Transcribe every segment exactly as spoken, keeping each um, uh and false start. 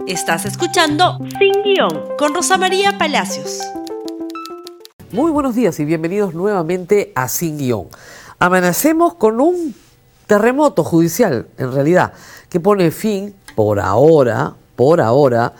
Estás escuchando Sin Guión con Rosa María Palacios. Muy buenos días y bienvenidos nuevamente a Sin Guión. Amanecemos con un terremoto judicial, en realidad, que pone fin, por ahora, por ahora,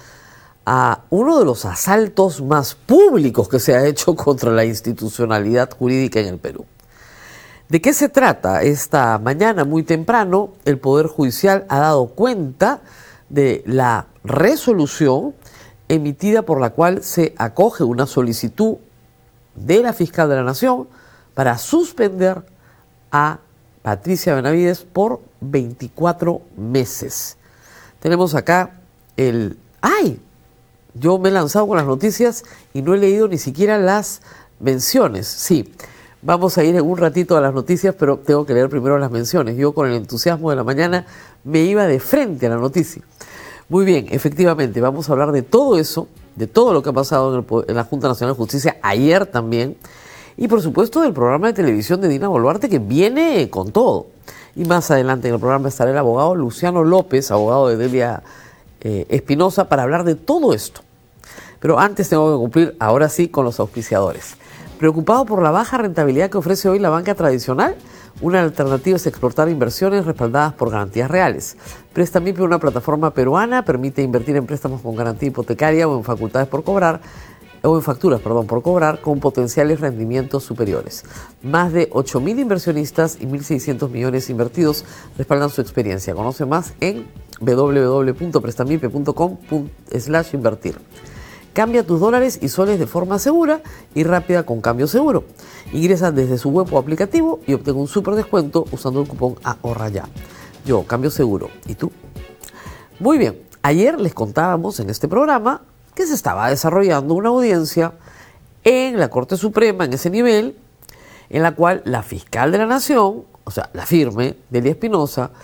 a uno de los asaltos más públicos que se ha hecho contra la institucionalidad jurídica en el Perú. ¿De qué se trata? Esta mañana, muy temprano, el Poder Judicial ha dado cuenta de la resolución emitida por la cual se acoge una solicitud de la Fiscal de la Nación para suspender a Patricia Benavides por veinticuatro meses. Tenemos acá el... ¡Ay! Yo me he lanzado con las noticias y no he leído ni siquiera las menciones. Sí, vamos a ir en un ratito a las noticias, pero tengo que leer primero las menciones. Yo con el entusiasmo de la mañana me iba de frente a la noticia. Muy bien, efectivamente, vamos a hablar de todo eso, de todo lo que ha pasado en, el, en la Junta Nacional de Justicia, ayer también, y por supuesto del programa de televisión de Dina Boluarte, que viene con todo. Y más adelante en el programa estará el abogado Luciano López, abogado de Delia eh, Espinosa, para hablar de todo esto. Pero antes tengo que cumplir, ahora sí, con los auspiciadores. ¿Preocupado por la baja rentabilidad que ofrece hoy la banca tradicional? Una alternativa es exportar inversiones respaldadas por garantías reales. Prestamipe, una plataforma peruana, permite invertir en préstamos con garantía hipotecaria o en facultades por cobrar, o en facturas, perdón, por cobrar, con potenciales rendimientos superiores. Más de ocho mil inversionistas y mil seiscientos millones invertidos respaldan su experiencia. Conoce más en w w w punto prestamipe punto com slash invertir. Cambia tus dólares y soles de forma segura y rápida con Cambio Seguro. Ingresa desde su web o aplicativo y obtenga un súper descuento usando el cupón Ahorra Ya. Yo, Cambio Seguro. ¿Y tú? Muy bien. Ayer les contábamos en este programa que se estaba desarrollando una audiencia en la Corte Suprema, en ese nivel, en la cual la Fiscal de la Nación, o sea, la firme, Delia Espinosa,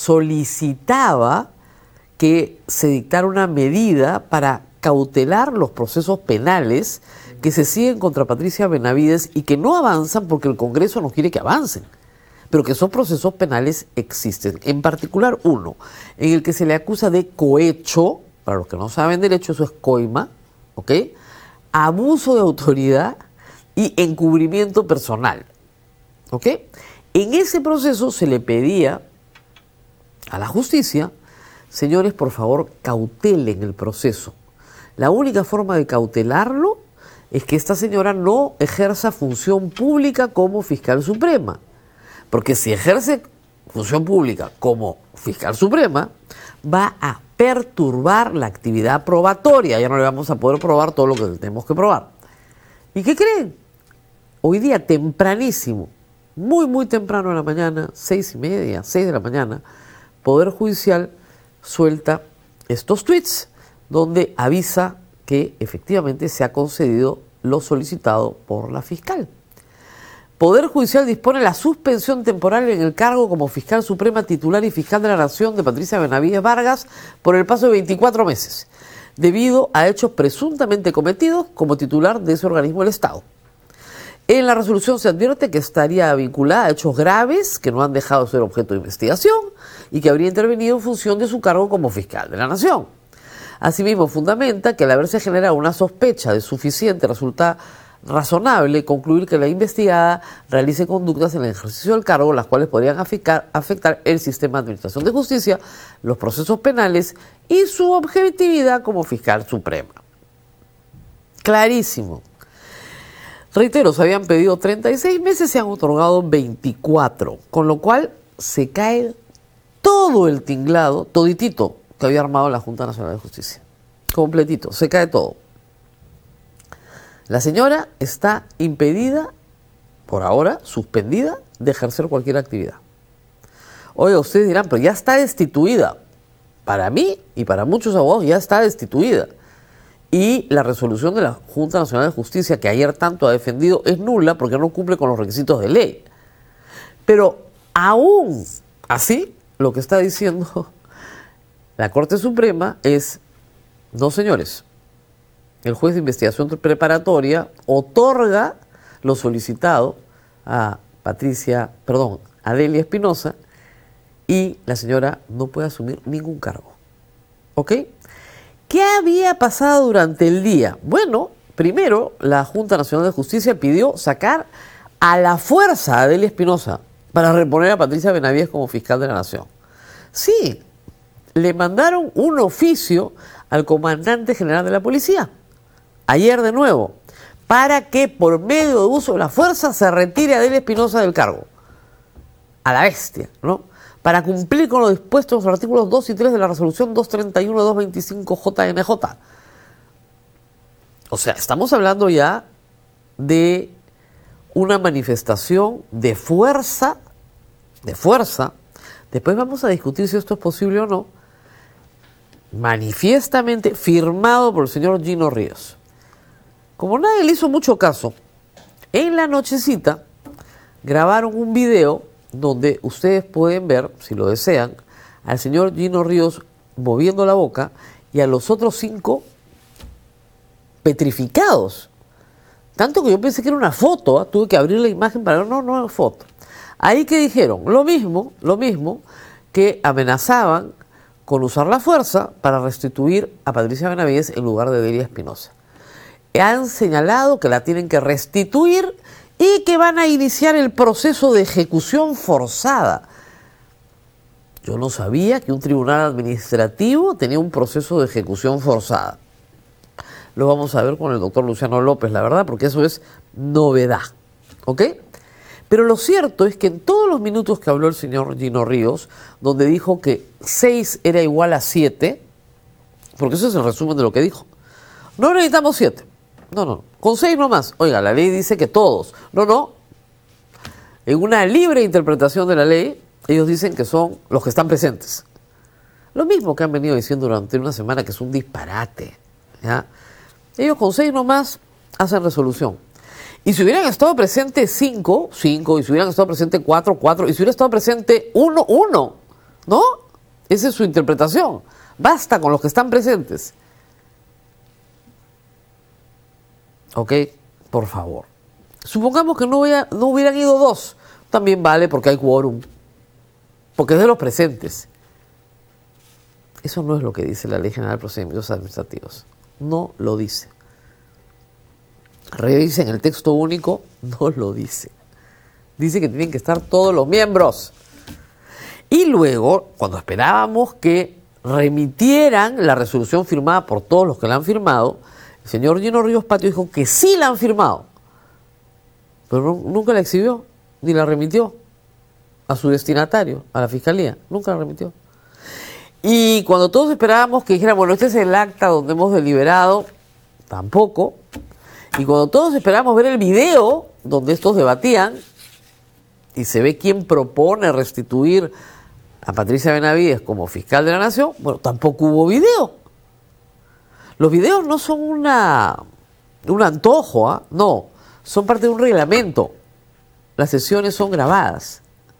solicitaba que se dictara una medida para cautelar los procesos penales que se siguen contra Patricia Benavides y que no avanzan porque el Congreso no quiere que avancen, pero que esos procesos penales existen. En particular uno, en el que se le acusa de cohecho, para los que no saben derecho, eso es coima, ¿ok? Abuso de autoridad y encubrimiento personal, ¿ok? En ese proceso se le pedía a la justicia, señores, por favor, cautelen el proceso. La única forma de cautelarlo es que esta señora no ejerza función pública como fiscal suprema. Porque si ejerce función pública como fiscal suprema, va a perturbar la actividad probatoria. Ya no le vamos a poder probar todo lo que tenemos que probar. ¿Y qué creen? Hoy día, tempranísimo, muy, muy temprano en la mañana, seis y media, seis de la mañana, Poder Judicial suelta estos tweets donde avisa que efectivamente se ha concedido lo solicitado por la fiscal. Poder Judicial dispone la suspensión temporal en el cargo como fiscal suprema titular y fiscal de la Nación de Patricia Benavides Vargas por el paso de veinticuatro meses, debido a hechos presuntamente cometidos como titular de ese organismo del Estado. En la resolución se advierte que estaría vinculada a hechos graves que no han dejado de ser objeto de investigación y que habría intervenido en función de su cargo como fiscal de la Nación. Asimismo, fundamenta que al haberse generado una sospecha de suficiente resulta razonable concluir que la investigada realice conductas en el ejercicio del cargo, las cuales podrían afectar, afectar el sistema de administración de justicia, los procesos penales y su objetividad como fiscal suprema. Clarísimo. Reitero, se habían pedido treinta y seis meses, se han otorgado veinticuatro, con lo cual se cae todo el tinglado, toditito, que había armado la Junta Nacional de Justicia. Completito, se cae todo. La señora está impedida, por ahora, suspendida, de ejercer cualquier actividad. Oiga, ustedes dirán, pero ya está destituida. Para mí y para muchos abogados ya está destituida. Y la resolución de la Junta Nacional de Justicia, que ayer tanto ha defendido, es nula porque no cumple con los requisitos de ley. Pero aún así, lo que está diciendo la Corte Suprema es, no señores, el juez de investigación preparatoria otorga lo solicitado a Patricia, perdón, a Delia Espinosa, y la señora no puede asumir ningún cargo. ¿Ok? ¿Qué había pasado durante el día? Bueno, primero, la Junta Nacional de Justicia pidió sacar a la fuerza a Adelia Espinosa para reponer a Patricia Benavides como fiscal de la Nación. Sí, le mandaron un oficio al comandante general de la policía, ayer de nuevo, para que por medio de uso de la fuerza se retire a Adelia Espinosa del cargo. A la bestia, ¿no? Para cumplir con lo dispuesto en los artículos dos y tres de la resolución doscientos treinta y uno doscientos veinticinco J N J. O sea, estamos hablando ya de una manifestación de fuerza, de fuerza. Después vamos a discutir si esto es posible o no, manifiestamente firmado por el señor Gino Ríos. Como nadie le hizo mucho caso, en la nochecita grabaron un video donde ustedes pueden ver, si lo desean, al señor Gino Ríos moviendo la boca y a los otros cinco petrificados. Tanto que yo pensé que era una foto, ¿eh? Tuve que abrir la imagen para ver, no, no es foto. Ahí que dijeron, lo mismo, lo mismo, que amenazaban con usar la fuerza para restituir a Patricia Benavides en lugar de Adelia Espinosa. Han señalado que la tienen que restituir y que van a iniciar el proceso de ejecución forzada. Yo no sabía que un tribunal administrativo tenía un proceso de ejecución forzada. Lo vamos a ver con el doctor Luciano López, la verdad, porque eso es novedad, ¿ok? Pero lo cierto es que en todos los minutos que habló el señor Gino Ríos, donde dijo que seis era igual a siete, porque eso es el resumen de lo que dijo, no necesitamos siete. No, no, con seis nomás. Oiga, la ley dice que todos. No, no. En una libre interpretación de la ley, ellos dicen que son los que están presentes. Lo mismo que han venido diciendo durante una semana, que es un disparate, ¿ya? Ellos con seis nomás hacen resolución. Y si hubieran estado presentes cinco, cinco, y si hubieran estado presentes cuatro, cuatro, y si hubiera estado presente uno, uno, ¿no? Esa es su interpretación. Basta con los que están presentes. Ok, por favor. Supongamos que no, hubiera, no hubieran ido dos. También vale porque hay quórum. Porque es de los presentes. Eso no es lo que dice la Ley General de Procedimientos Administrativos. No lo dice. Revisen el texto único, no lo dice. Dice que tienen que estar todos los miembros. Y luego, cuando esperábamos que remitieran la resolución firmada por todos los que la han firmado, el señor Gino Ríos Patio dijo que sí la han firmado, pero no, nunca la exhibió, ni la remitió a su destinatario, a la Fiscalía. Nunca la remitió. Y cuando todos esperábamos que dijera, bueno, este es el acta donde hemos deliberado, tampoco. Y cuando todos esperábamos ver el video donde estos debatían, y se ve quién propone restituir a Patricia Benavides como fiscal de la Nación, bueno, tampoco hubo video. Los videos no son una, un antojo, ¿eh? No, son parte de un reglamento. Las sesiones son grabadas.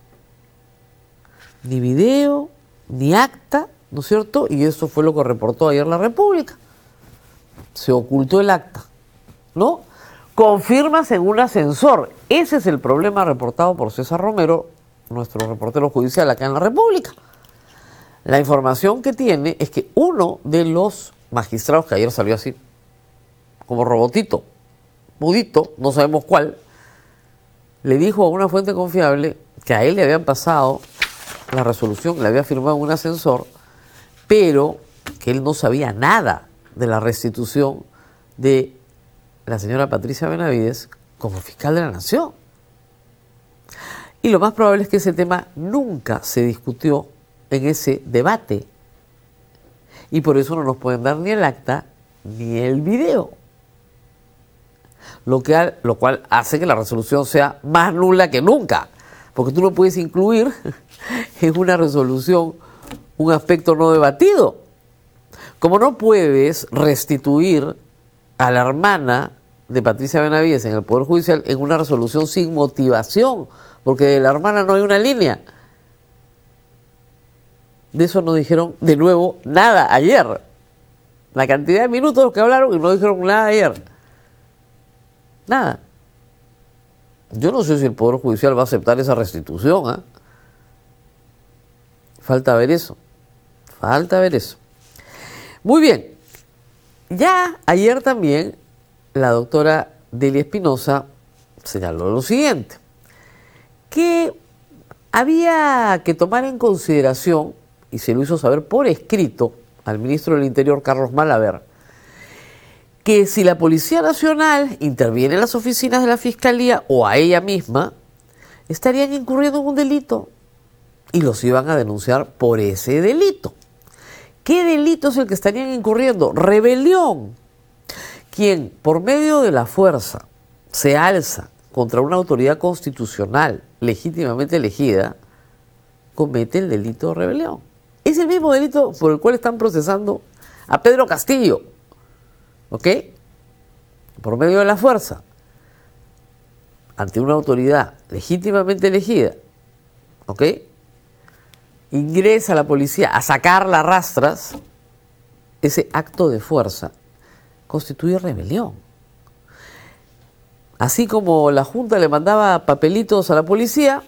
Ni video, ni acta, ¿no es cierto? Y eso fue lo que reportó ayer la República. Se ocultó el acta, ¿no? Confirmas en un ascensor. Ese es el problema reportado por César Romero, nuestro reportero judicial acá en la República. La información que tiene es que uno de los magistrados, que ayer salió así, como robotito, mudito, no sabemos cuál, le dijo a una fuente confiable que a él le habían pasado la resolución, le había firmado en un ascensor, pero que él no sabía nada de la restitución de la señora Patricia Benavides como fiscal de la Nación. Y lo más probable es que ese tema nunca se discutió en ese debate. Y por eso no nos pueden dar ni el acta ni el video. Lo, que, lo cual hace que la resolución sea más nula que nunca. Porque tú no puedes incluir en una resolución un aspecto no debatido. Como no puedes restituir a la hermana de Patricia Benavides en el Poder Judicial en una resolución sin motivación, porque de la hermana no hay una línea. De eso no dijeron de nuevo nada ayer. La cantidad de minutos que hablaron y no dijeron nada ayer. Nada. Yo no sé si el Poder Judicial va a aceptar esa restitución, ¿eh? Falta ver eso. Falta ver eso. Muy bien. Ya ayer también la doctora Delia Espinosa señaló lo siguiente, que había que tomar en consideración, y se lo hizo saber por escrito al ministro del Interior, Carlos Malaver, que si la Policía Nacional interviene en las oficinas de la Fiscalía o a ella misma, estarían incurriendo en un delito y los iban a denunciar por ese delito. ¿Qué delito es el que estarían incurriendo? Rebelión. Quien por medio de la fuerza se alza contra una autoridad constitucional legítimamente elegida, comete el delito de rebelión. Es el mismo delito por el cual están procesando a Pedro Castillo, ¿ok? Por medio de la fuerza, ante una autoridad legítimamente elegida, ¿ok? Ingresa la policía a sacarla a rastras, ese acto de fuerza constituye rebelión. Así como la Junta le mandaba papelitos a la policía,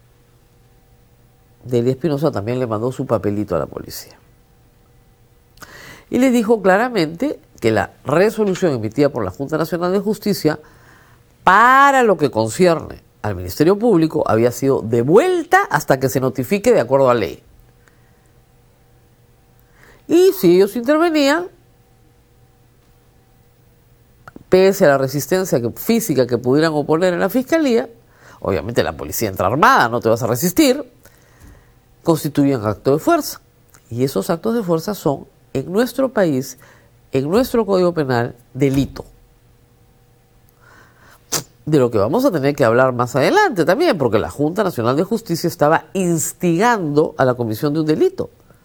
Delia Espinosa también le mandó su papelito a la policía. Y le dijo claramente que la resolución emitida por la Junta Nacional de Justicia, para lo que concierne al Ministerio Público, había sido devuelta hasta que se notifique de acuerdo a ley. Y si ellos intervenían, pese a la resistencia que, física que pudieran oponer en la Fiscalía, obviamente la policía entra armada, no te vas a resistir, constituyen acto de fuerza. Y esos actos de fuerza son, en nuestro país, en nuestro Código Penal, delito. De lo que vamos a tener que hablar más adelante también, porque la Junta Nacional de Justicia estaba instigando a la comisión de un delito.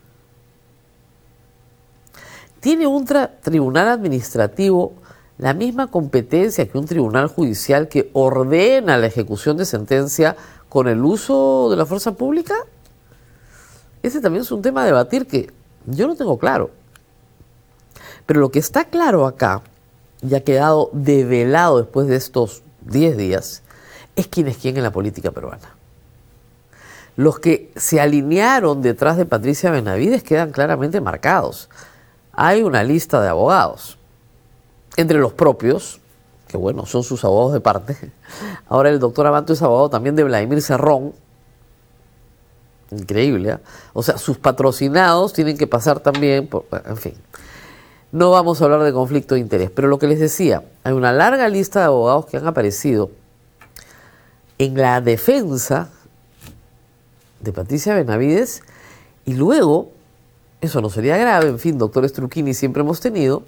¿Tiene un tribunal administrativo la misma competencia que un tribunal judicial que ordena la ejecución de sentencia con el uso de la fuerza pública? Ese también es un tema a debatir que yo no tengo claro. Pero lo que está claro acá, y ha quedado develado después de estos diez días, es quién es quién en la política peruana. Los que se alinearon detrás de Patricia Benavides quedan claramente marcados. Hay una lista de abogados. Entre los propios, que bueno, son sus abogados de parte. Ahora el doctor Abanto es abogado también de Vladimir Cerrón. Increíble, ¿eh? O sea, sus patrocinados tienen que pasar también, por, en fin. No vamos a hablar de conflicto de interés, pero lo que les decía, hay una larga lista de abogados que han aparecido en la defensa de Patricia Benavides y luego, eso no sería grave, en fin, doctor Struchini, siempre hemos tenido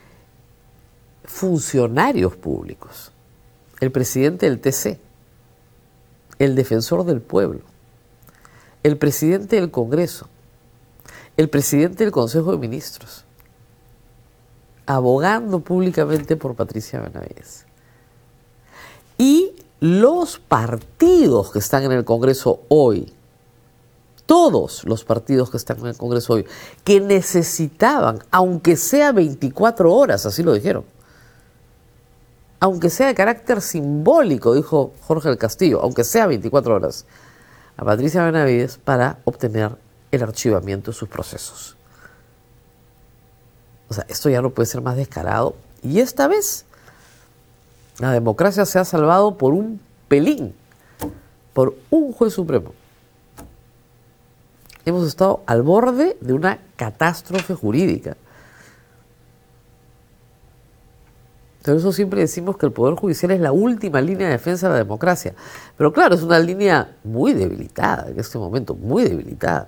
funcionarios públicos, el presidente del T C, el defensor del pueblo, el presidente del Congreso, el presidente del Consejo de Ministros, abogando públicamente por Patricia Benavides. Y los partidos que están en el Congreso hoy, todos los partidos que están en el Congreso hoy, que necesitaban, aunque sea veinticuatro horas, así lo dijeron, aunque sea de carácter simbólico, dijo Jorge del Castillo, aunque sea veinticuatro horas, a Patricia Benavides para obtener el archivamiento de sus procesos. O sea, esto ya no puede ser más descarado. Y esta vez la democracia se ha salvado por un pelín, por un juez supremo. Hemos estado al borde de una catástrofe jurídica. Por eso siempre decimos que el Poder Judicial es la última línea de defensa de la democracia. Pero claro, es una línea muy debilitada en este momento, muy debilitada.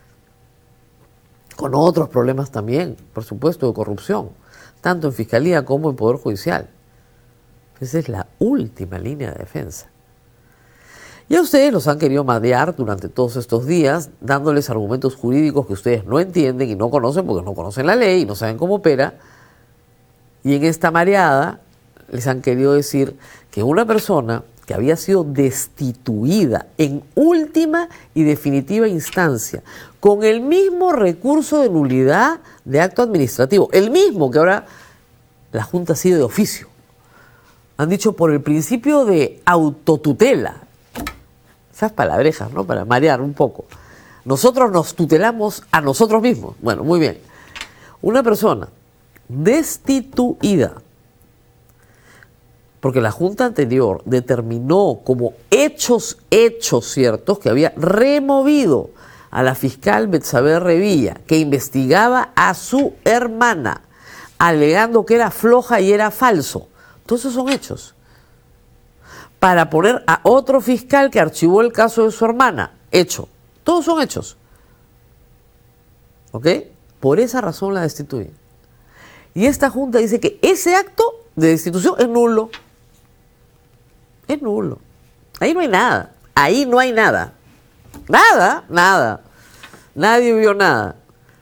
Con otros problemas también, por supuesto, de corrupción, tanto en Fiscalía como en Poder Judicial. Esa es la última línea de defensa. Y a ustedes los han querido marear durante todos estos días, dándoles argumentos jurídicos que ustedes no entienden y no conocen porque no conocen la ley y no saben cómo opera. Y en esta mareada les han querido decir que una persona que había sido destituida en última y definitiva instancia, con el mismo recurso de nulidad de acto administrativo, el mismo que ahora la Junta ha sido de oficio. Han dicho por el principio de autotutela. Esas palabrejas, ¿no? Para marear un poco. Nosotros nos tutelamos a nosotros mismos. Bueno, muy bien. Una persona destituida. Porque la Junta anterior determinó como hechos, hechos ciertos, que había removido a la fiscal Betsabe Revilla, que investigaba a su hermana, alegando que era floja y era falso. Todos esos son hechos. Para poner a otro fiscal que archivó el caso de su hermana, hecho. Todos son hechos. ¿Ok? Por esa razón la destituyen. Y esta Junta dice que ese acto de destitución es nulo. Es nulo. Ahí no hay nada. Ahí no hay nada. Nada, nada. Nadie vio nada.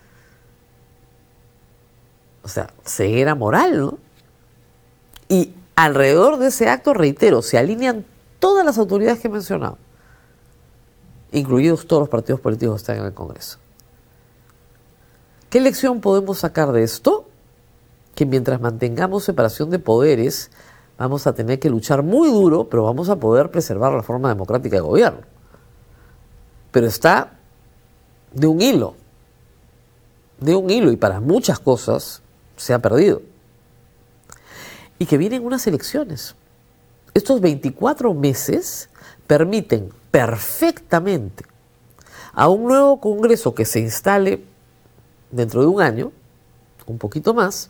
O sea, ceguera moral, ¿no? Y alrededor de ese acto, reitero, se alinean todas las autoridades que he mencionado, incluidos todos los partidos políticos que están en el Congreso. ¿Qué lección podemos sacar de esto? Que mientras mantengamos separación de poderes, vamos a tener que luchar muy duro, pero vamos a poder preservar la forma democrática de gobierno. Pero está de un hilo, de un hilo, y para muchas cosas se ha perdido. Y que vienen unas elecciones. Estos veinticuatro meses permiten perfectamente a un nuevo Congreso que se instale dentro de un año, un poquito más,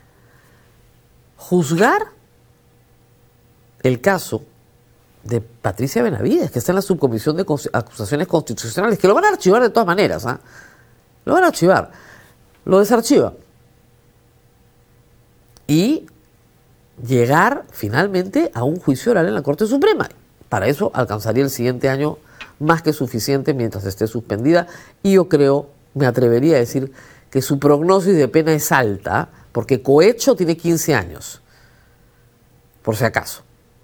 juzgar el caso de Patricia Benavides, que está en la subcomisión de acusaciones constitucionales, que lo van a archivar de todas maneras, ¿eh? Lo van a archivar, lo desarchivan. Y llegar finalmente a un juicio oral en la Corte Suprema. Para eso alcanzaría el siguiente año más que suficiente mientras esté suspendida, y yo creo, me atrevería a decir, que su prognosis de pena es alta, porque cohecho tiene quince años, por si acaso.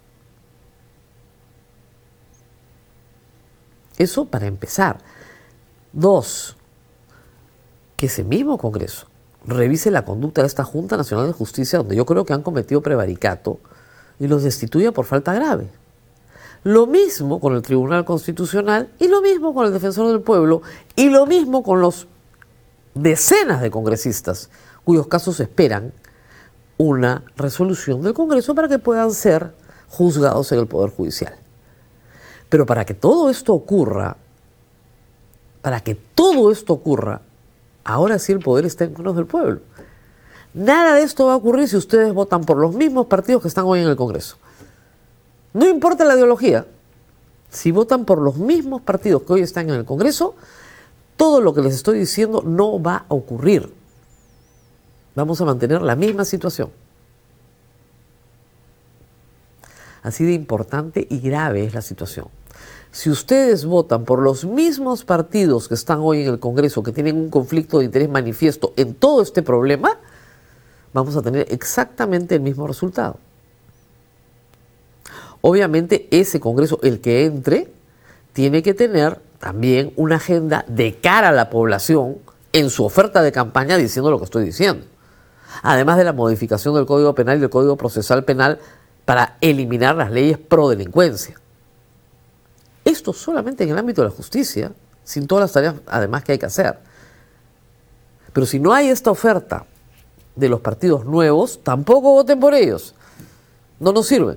Eso para empezar. Dos, que ese mismo Congreso revise la conducta de esta Junta Nacional de Justicia, donde yo creo que han cometido prevaricato, y los destituya por falta grave. Lo mismo con el Tribunal Constitucional, y lo mismo con el Defensor del Pueblo, y lo mismo con los decenas de congresistas cuyos casos esperan una resolución del Congreso para que puedan ser juzgados en el Poder Judicial. Pero para que todo esto ocurra, para que todo esto ocurra, ahora sí el poder está en manos del pueblo. Nada de esto va a ocurrir si ustedes votan por los mismos partidos que están hoy en el Congreso. No importa la ideología. Si votan por los mismos partidos que hoy están en el Congreso, todo lo que les estoy diciendo no va a ocurrir. Vamos a mantener la misma situación. Así de importante y grave es la situación. Si ustedes votan por los mismos partidos que están hoy en el Congreso, que tienen un conflicto de interés manifiesto en todo este problema, vamos a tener exactamente el mismo resultado. Obviamente ese Congreso, el que entre, tiene que tener también una agenda de cara a la población en su oferta de campaña diciendo lo que estoy diciendo. Además de la modificación del Código Penal y del Código Procesal Penal para eliminar las leyes pro delincuencia. Esto solamente en el ámbito de la justicia, sin todas las tareas además que hay que hacer. Pero si no hay esta oferta de los partidos nuevos, tampoco voten por ellos. No nos sirven.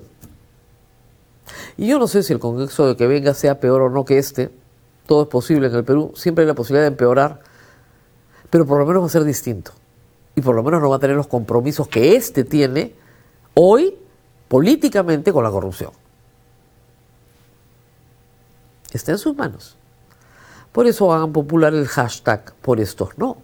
Y yo no sé si el Congreso de que venga sea peor o no que este. Todo es posible en el Perú. Siempre hay la posibilidad de empeorar. Pero por lo menos va a ser distinto. Y por lo menos no va a tener los compromisos que este tiene hoy políticamente con la corrupción. Está en sus manos. Por eso hagan popular el hashtag por estos no.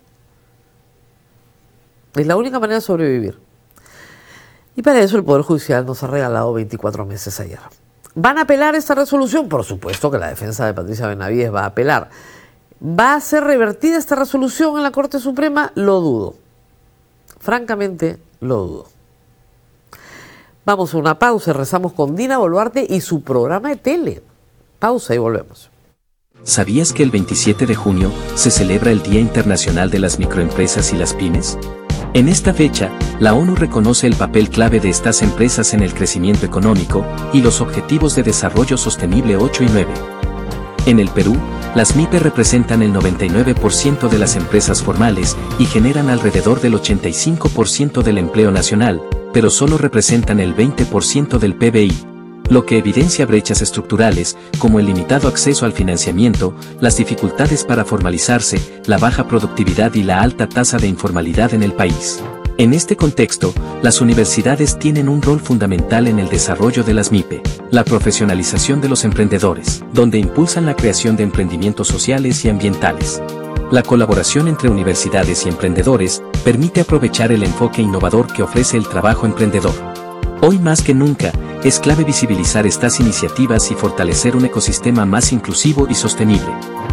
Es la única manera de sobrevivir. Y para eso el Poder Judicial nos ha regalado veinticuatro meses ayer. ¿Van a apelar esta resolución? Por supuesto que la defensa de Patricia Benavides va a apelar. ¿Va a ser revertida esta resolución en la Corte Suprema? Lo dudo. Francamente, lo dudo. Vamos a una pausa, rezamos con Dina Boluarte y su programa de tele. Pausa y volvemos. ¿Sabías que el veintisiete de junio se celebra el Día Internacional de las Microempresas y las Pymes? En esta fecha, la ONU reconoce el papel clave de estas empresas en el crecimiento económico y los Objetivos de Desarrollo Sostenible ocho y nueve. En el Perú, Las M I P E representan el noventa y nueve por ciento de las empresas formales y generan alrededor del ochenta y cinco por ciento del empleo nacional, pero solo representan el veinte por ciento del P B I. Lo que evidencia brechas estructurales, como el limitado acceso al financiamiento, las dificultades para formalizarse, la baja productividad y la alta tasa de informalidad en el país. En este contexto, las universidades tienen un rol fundamental en el desarrollo de las M I P E, la profesionalización de los emprendedores, donde impulsan la creación de emprendimientos sociales y ambientales. La colaboración entre universidades y emprendedores permite aprovechar el enfoque innovador que ofrece el trabajo emprendedor. Hoy más que nunca, es clave visibilizar estas iniciativas y fortalecer un ecosistema más inclusivo y sostenible.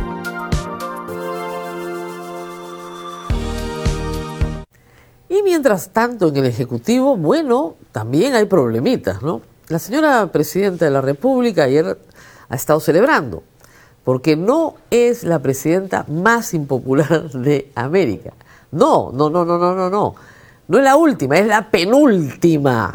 Y mientras tanto en el Ejecutivo, bueno, también hay problemitas, ¿no? La señora Presidenta de la República ayer ha estado celebrando, porque no es la presidenta más impopular de América. No, no, no, no, no, no, no. No es la última, es la penúltima.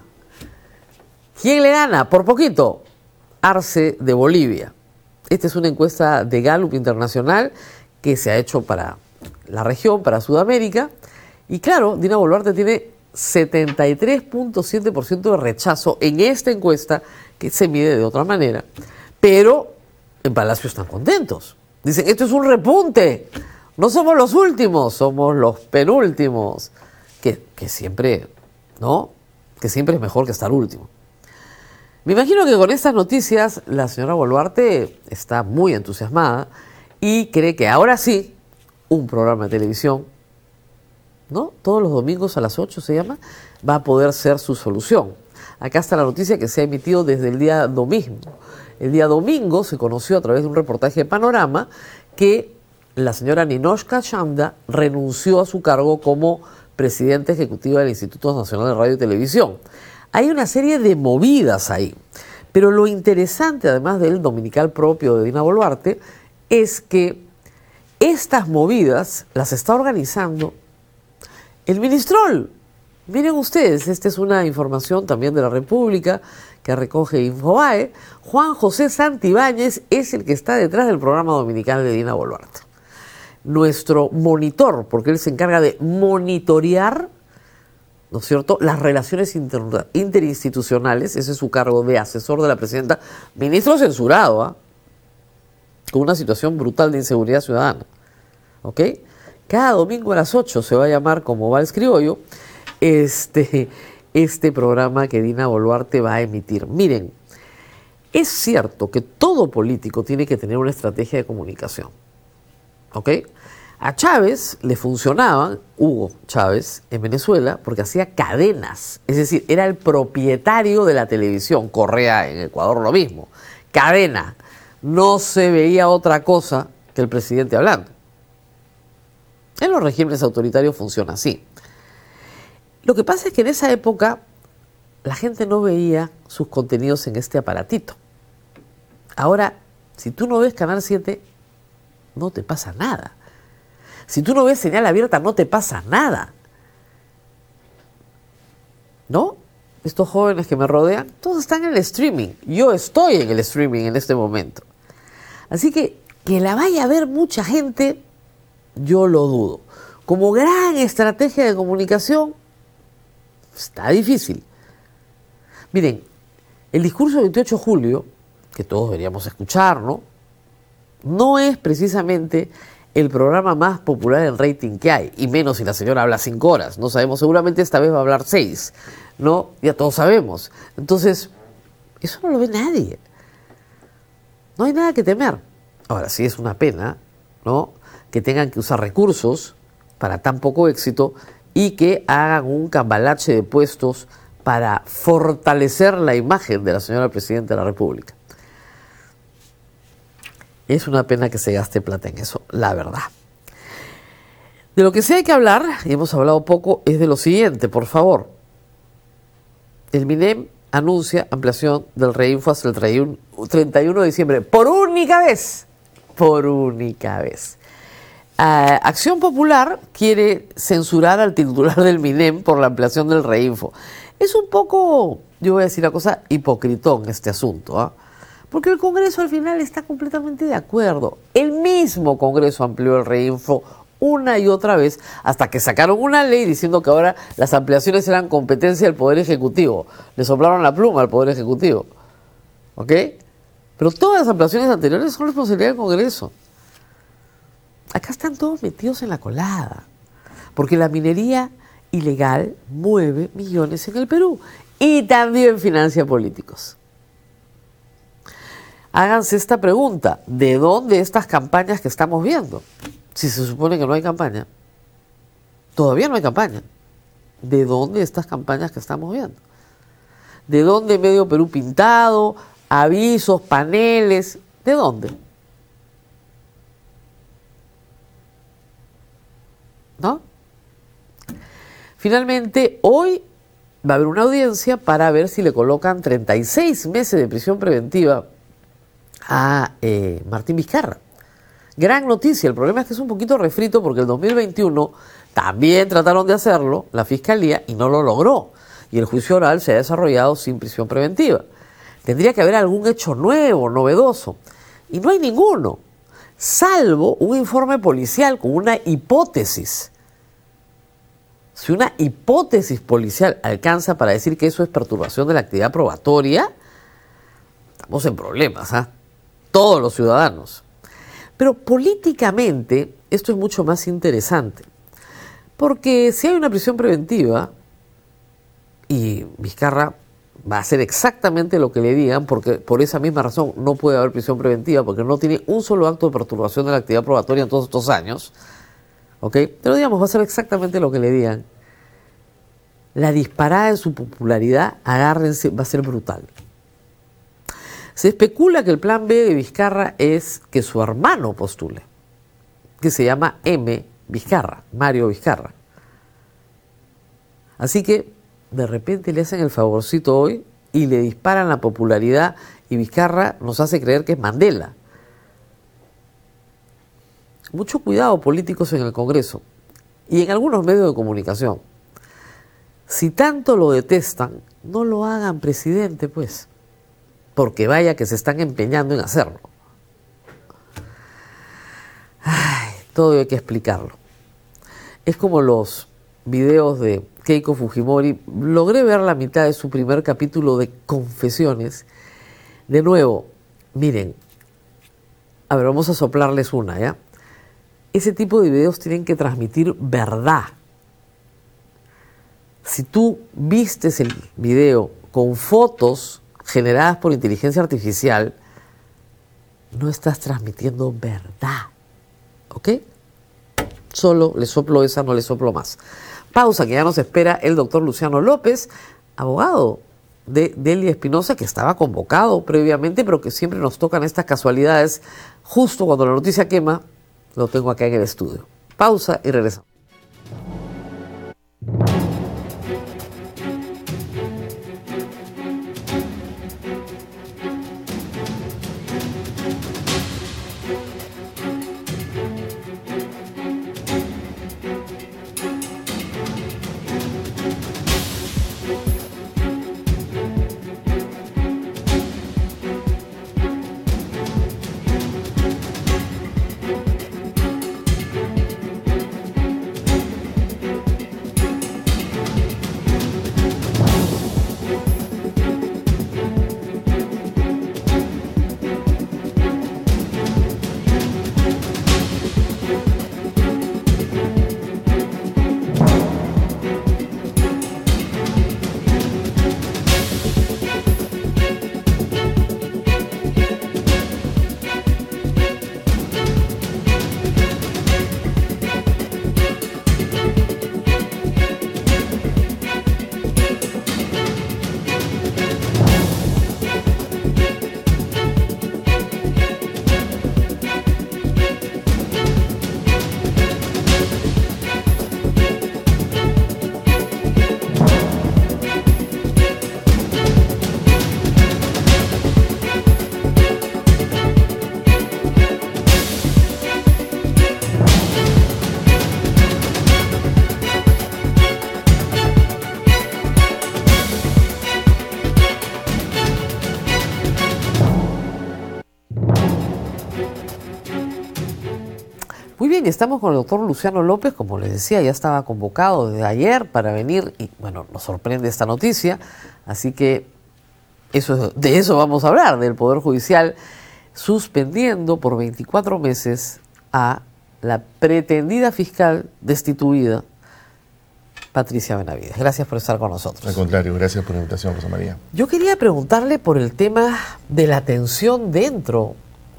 ¿Quién le gana? Por poquito. Arce de Bolivia. Esta es una encuesta de Gallup Internacional que se ha hecho para la región, para Sudamérica. Y claro, Dina Boluarte tiene setenta y tres punto siete por ciento de rechazo en esta encuesta, que se mide de otra manera. Pero en Palacio están contentos. Dicen, esto es un repunte. No somos los últimos, somos los penúltimos. Que, que siempre, ¿no? Que siempre es mejor que estar último. Me imagino que con estas noticias la señora Boluarte está muy entusiasmada y cree que ahora sí, un programa de televisión, ¿no? Todos los domingos a las ocho se llama, va a poder ser su solución. Acá está la noticia que se ha emitido desde el día domingo. El día domingo se conoció a través de un reportaje de Panorama que la señora Ninochka Chanda renunció a su cargo como presidenta ejecutiva del Instituto Nacional de Radio y Televisión. Hay una serie de movidas ahí, pero lo interesante, además del dominical propio de Dina Boluarte, es que estas movidas las está organizando el Ministrol. Miren ustedes, esta es una información también de la República que recoge Infobae. Juan José Santibáñez es el que está detrás del programa dominical de Dina Boluarte. Nuestro monitor, porque él se encarga de monitorear, ¿no es cierto?, las relaciones inter- interinstitucionales. Ese es su cargo de asesor de la presidenta. Ministro censurado, ¿eh? Con una situación brutal de inseguridad ciudadana. ¿Ok? Cada domingo a las ocho se va a llamar, como Vals Criollo, este, este programa que Dina Boluarte va a emitir. Miren, es cierto que todo político tiene que tener una estrategia de comunicación. ¿Ok? A Chávez le funcionaba, Hugo Chávez, en Venezuela, porque hacía cadenas. Es decir, era el propietario de la televisión. Correa en Ecuador lo mismo. Cadena. No se veía otra cosa que el presidente hablando. En los regímenes autoritarios funciona así. Lo que pasa es que en esa época la gente no veía sus contenidos en este aparatito. Ahora, si tú no ves Canal siete, no te pasa nada. Si tú no ves señal abierta, no te pasa nada. ¿No? Estos jóvenes que me rodean, todos están en el streaming. Yo estoy en el streaming en este momento. Así que que la vaya a ver mucha gente, yo lo dudo. Como gran estrategia de comunicación, está difícil. Miren, el discurso del veintiocho de julio, que todos deberíamos escuchar, ¿no? No es precisamente el programa más popular en rating que hay, y menos si la señora habla cinco horas. No sabemos, seguramente esta vez va a hablar seis, ¿no? Ya todos sabemos. Entonces, eso no lo ve nadie. No hay nada que temer. Ahora, sí es una pena, ¿no?, que tengan que usar recursos para tan poco éxito y que hagan un cambalache de puestos para fortalecer la imagen de la señora Presidenta de la República. Es una pena que se gaste plata en eso, la verdad. De lo que sí hay que hablar, y hemos hablado poco, es de lo siguiente, por favor. El MINEM anuncia ampliación del Reinfo hasta el treinta y uno de diciembre, por única vez, por única vez. Uh, Acción Popular quiere censurar al titular del MINEM por la ampliación del Reinfo. Es un poco, yo voy a decir la cosa, hipocritón este asunto, ¿eh? Porque el Congreso al final está completamente de acuerdo. El mismo Congreso amplió el reinfo una y otra vez hasta que sacaron una ley diciendo que ahora las ampliaciones eran competencia del Poder Ejecutivo. Le soplaron la pluma al Poder Ejecutivo. ¿Ok? Pero todas las ampliaciones anteriores son responsabilidad del Congreso. Acá están todos metidos en la colada. Porque la minería ilegal mueve millones en el Perú y también financia políticos. Háganse esta pregunta: ¿de dónde estas campañas que estamos viendo? Si se supone que no hay campaña, todavía no hay campaña. ¿De dónde estas campañas que estamos viendo? ¿De dónde medio Perú pintado, avisos, paneles? ¿De dónde? ¿No? Finalmente, hoy va a haber una audiencia para ver si le colocan treinta y seis meses de prisión preventiva a eh, Martín Vizcarra. Gran noticia. El problema es que es un poquito refrito porque el dos mil veintiuno también trataron de hacerlo, la Fiscalía, y no lo logró. Y el juicio oral se ha desarrollado sin prisión preventiva. Tendría que haber algún hecho nuevo, novedoso. Y no hay ninguno, salvo un informe policial con una hipótesis. Si una hipótesis policial alcanza para decir que eso es perturbación de la actividad probatoria, estamos en problemas, ¿ah? ¿eh? Todos los ciudadanos. Pero políticamente esto es mucho más interesante, porque si hay una prisión preventiva y Vizcarra va a hacer exactamente lo que le digan, porque por esa misma razón no puede haber prisión preventiva, porque no tiene un solo acto de perturbación de la actividad probatoria en todos estos años, ¿ok? Pero digamos, va a hacer exactamente lo que le digan. La disparada en su popularidad, agárrense, va a ser brutal. Se especula que el plan B de Vizcarra es que su hermano postule, que se llama M. Vizcarra, Mario Vizcarra. Así que de repente le hacen el favorcito hoy y le disparan la popularidad y Vizcarra nos hace creer que es Mandela. Mucho cuidado, políticos en el Congreso y en algunos medios de comunicación. Si tanto lo detestan, no lo hagan presidente, pues. Porque vaya que se están empeñando en hacerlo. Ay, todo hay que explicarlo. Es como los videos de Keiko Fujimori. Logré ver la mitad de su primer capítulo de Confesiones. De nuevo, miren. A ver, vamos a soplarles una, ¿ya? Ese tipo de videos tienen que transmitir verdad. Si tú vistes el video con fotos generadas por inteligencia artificial, no estás transmitiendo verdad. ¿Ok? Solo le soplo esa, no le soplo más. Pausa, que ya nos espera el doctor Luciano López, abogado de Delia Espinosa, que estaba convocado previamente, pero que siempre nos tocan estas casualidades. Justo cuando la noticia quema, lo tengo acá en el estudio. Pausa y regresamos. y estamos con el doctor Luciano López, como les decía, ya estaba convocado desde ayer para venir y bueno, nos sorprende esta noticia, así que eso, de eso vamos a hablar, del Poder Judicial suspendiendo por veinticuatro meses a la pretendida fiscal destituida, Patricia Benavides. Gracias por estar con nosotros. Al contrario, gracias por la invitación, Rosa María. Yo quería preguntarle por el tema de la tensión dentro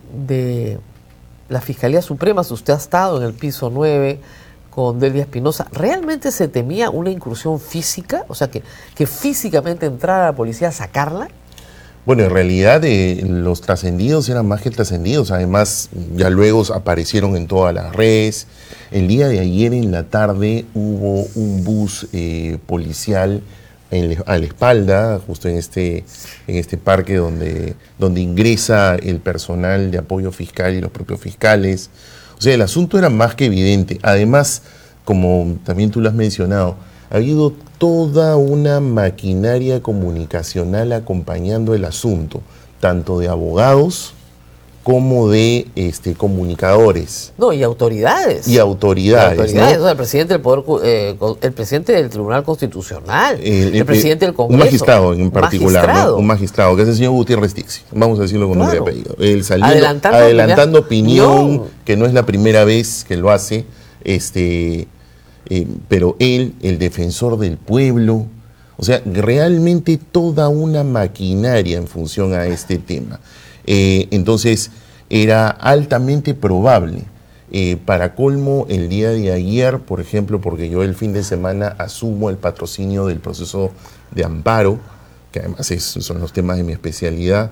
de la Fiscalía Suprema. Si usted ha estado en el piso nueve con Delvia Espinosa, ¿realmente se temía una incursión física? O sea, que, que físicamente entrara la policía a sacarla. Bueno, en realidad eh, los trascendidos eran más que trascendidos. Además, ya luego aparecieron en todas las redes. El día de ayer en la tarde hubo un bus eh, policial en, a la espalda, justo en este, en este parque donde, donde ingresa el personal de apoyo fiscal y los propios fiscales. O sea, el asunto era más que evidente. Además, como también tú lo has mencionado, ha habido toda una maquinaria comunicacional acompañando el asunto, tanto de abogados como de este, comunicadores. No, y autoridades. Y autoridades. Y autoridades, ¿no? O sea, el presidente del poder, eh, el presidente del Tribunal Constitucional, el, el, el presidente del Congreso. Un magistrado en particular, magistrado. ¿no? Un magistrado, que es el señor Gutiérrez Tixi, vamos a decirlo con nombre y apellido. Él saliendo, adelantando, adelantando opinión, opinión, que no es la primera vez que lo hace, este, eh, pero él, el defensor del pueblo, o sea, realmente toda una maquinaria en función a este tema. Eh, entonces, era altamente probable. Eh, para colmo, el día de ayer, por ejemplo, porque yo el fin de semana asumo el patrocinio del proceso de amparo, que además es, son los temas de mi especialidad,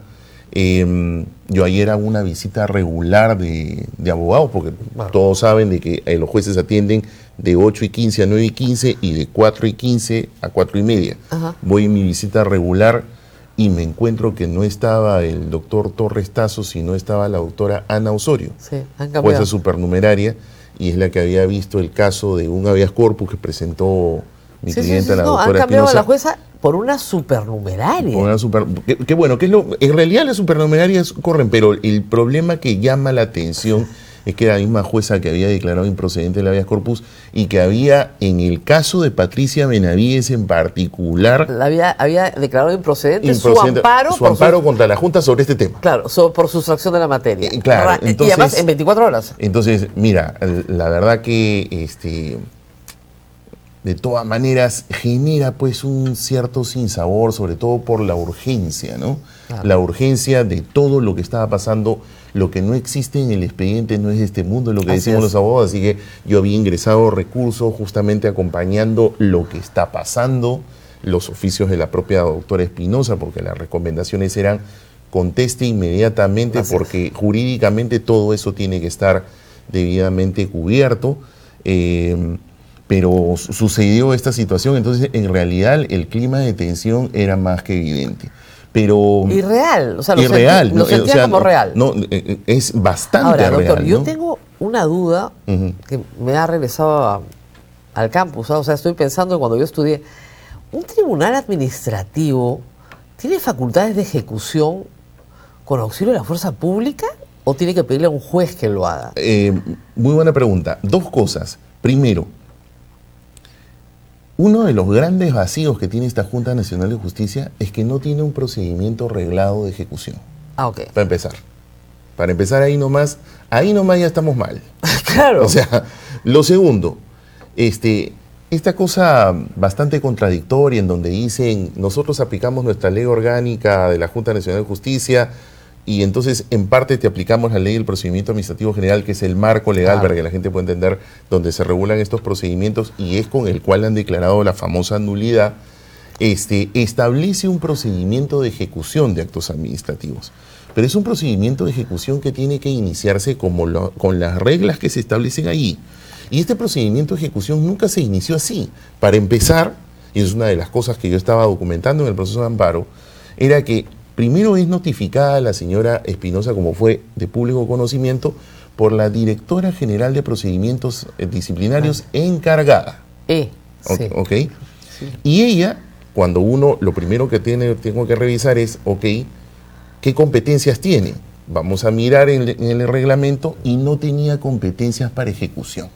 eh, yo ayer hago una visita regular de, de abogados, porque bueno, todos saben de que eh, los jueces atienden de ocho y quince a nueve y quince y de cuatro y quince a cuatro y media. Ajá. Voy en mi visita regular y me encuentro que no estaba el doctor Torres Tazo, sino estaba la doctora Ana Osorio, sí, han cambiado. Jueza supernumeraria, y es la que había visto el caso de un habeas corpus que presentó mi sí, clienta, sí, sí, la no, doctora han cambiado Espinosa. A la jueza por una supernumeraria. Por una super, que, que bueno, que es lo, en realidad las supernumerarias corren, pero el problema que llama la atención es que la misma jueza que había declarado improcedente el habeas corpus y que había, en el caso de Patricia Benavides en particular, la había, había declarado improcedente, improcedente su amparo, su amparo su, contra la Junta sobre este tema. Claro, so, por sustracción de la materia. Eh, claro, entonces, y además en veinticuatro horas. Entonces, mira, la verdad que este, de todas maneras genera pues un cierto sinsabor, sobre todo por la urgencia, ¿no? Claro. La urgencia de todo lo que estaba pasando. Lo que no existe en el expediente no es de este mundo, es lo que así decimos es. Los abogados, así que yo había ingresado recursos justamente acompañando lo que está pasando, los oficios de la propia doctora Espinosa, porque las recomendaciones eran conteste inmediatamente, así porque es. Jurídicamente todo eso tiene que estar debidamente cubierto, eh, pero sucedió esta situación, entonces en realidad el clima de tensión era más que evidente. Pero irreal, o sea, lo irreal, sentí, lo sentía o sea, como real. No, es bastante Ahora, real. doctor, ¿no? yo tengo una duda uh-huh. que me ha regresado a, al campus, ¿no? O sea, estoy pensando en cuando yo estudié, ¿un tribunal administrativo tiene facultades de ejecución con auxilio de la fuerza pública o tiene que pedirle a un juez que lo haga? Eh, muy buena pregunta. Dos cosas. Primero, uno de los grandes vacíos que tiene esta Junta Nacional de Justicia es que no tiene un procedimiento reglado de ejecución. Ah, ok. Para empezar. Para empezar ahí nomás, ahí nomás ya estamos mal. Claro. O sea, lo segundo, este, esta cosa bastante contradictoria en donde dicen, nosotros aplicamos nuestra ley orgánica de la Junta Nacional de Justicia y entonces en parte te aplicamos la ley del procedimiento administrativo general, que es el marco legal, claro, para que la gente pueda entender donde se regulan estos procedimientos y es con el cual han declarado la famosa nulidad, este, establece un procedimiento de ejecución de actos administrativos. Pero es un procedimiento de ejecución que tiene que iniciarse como lo, con las reglas que se establecen allí. Y este procedimiento de ejecución nunca se inició así. Para empezar, y es una de las cosas que yo estaba documentando en el proceso de amparo, era que primero es notificada a la señora Espinosa, como fue de público conocimiento, por la directora general de procedimientos disciplinarios ah. encargada. Eh, okay, sí. ¿Ok? Sí. Y ella, cuando uno, lo primero que tiene, tengo que revisar es, ok, ¿qué competencias tiene? vamos a mirar en, en el reglamento y no tenía competencias para ejecución.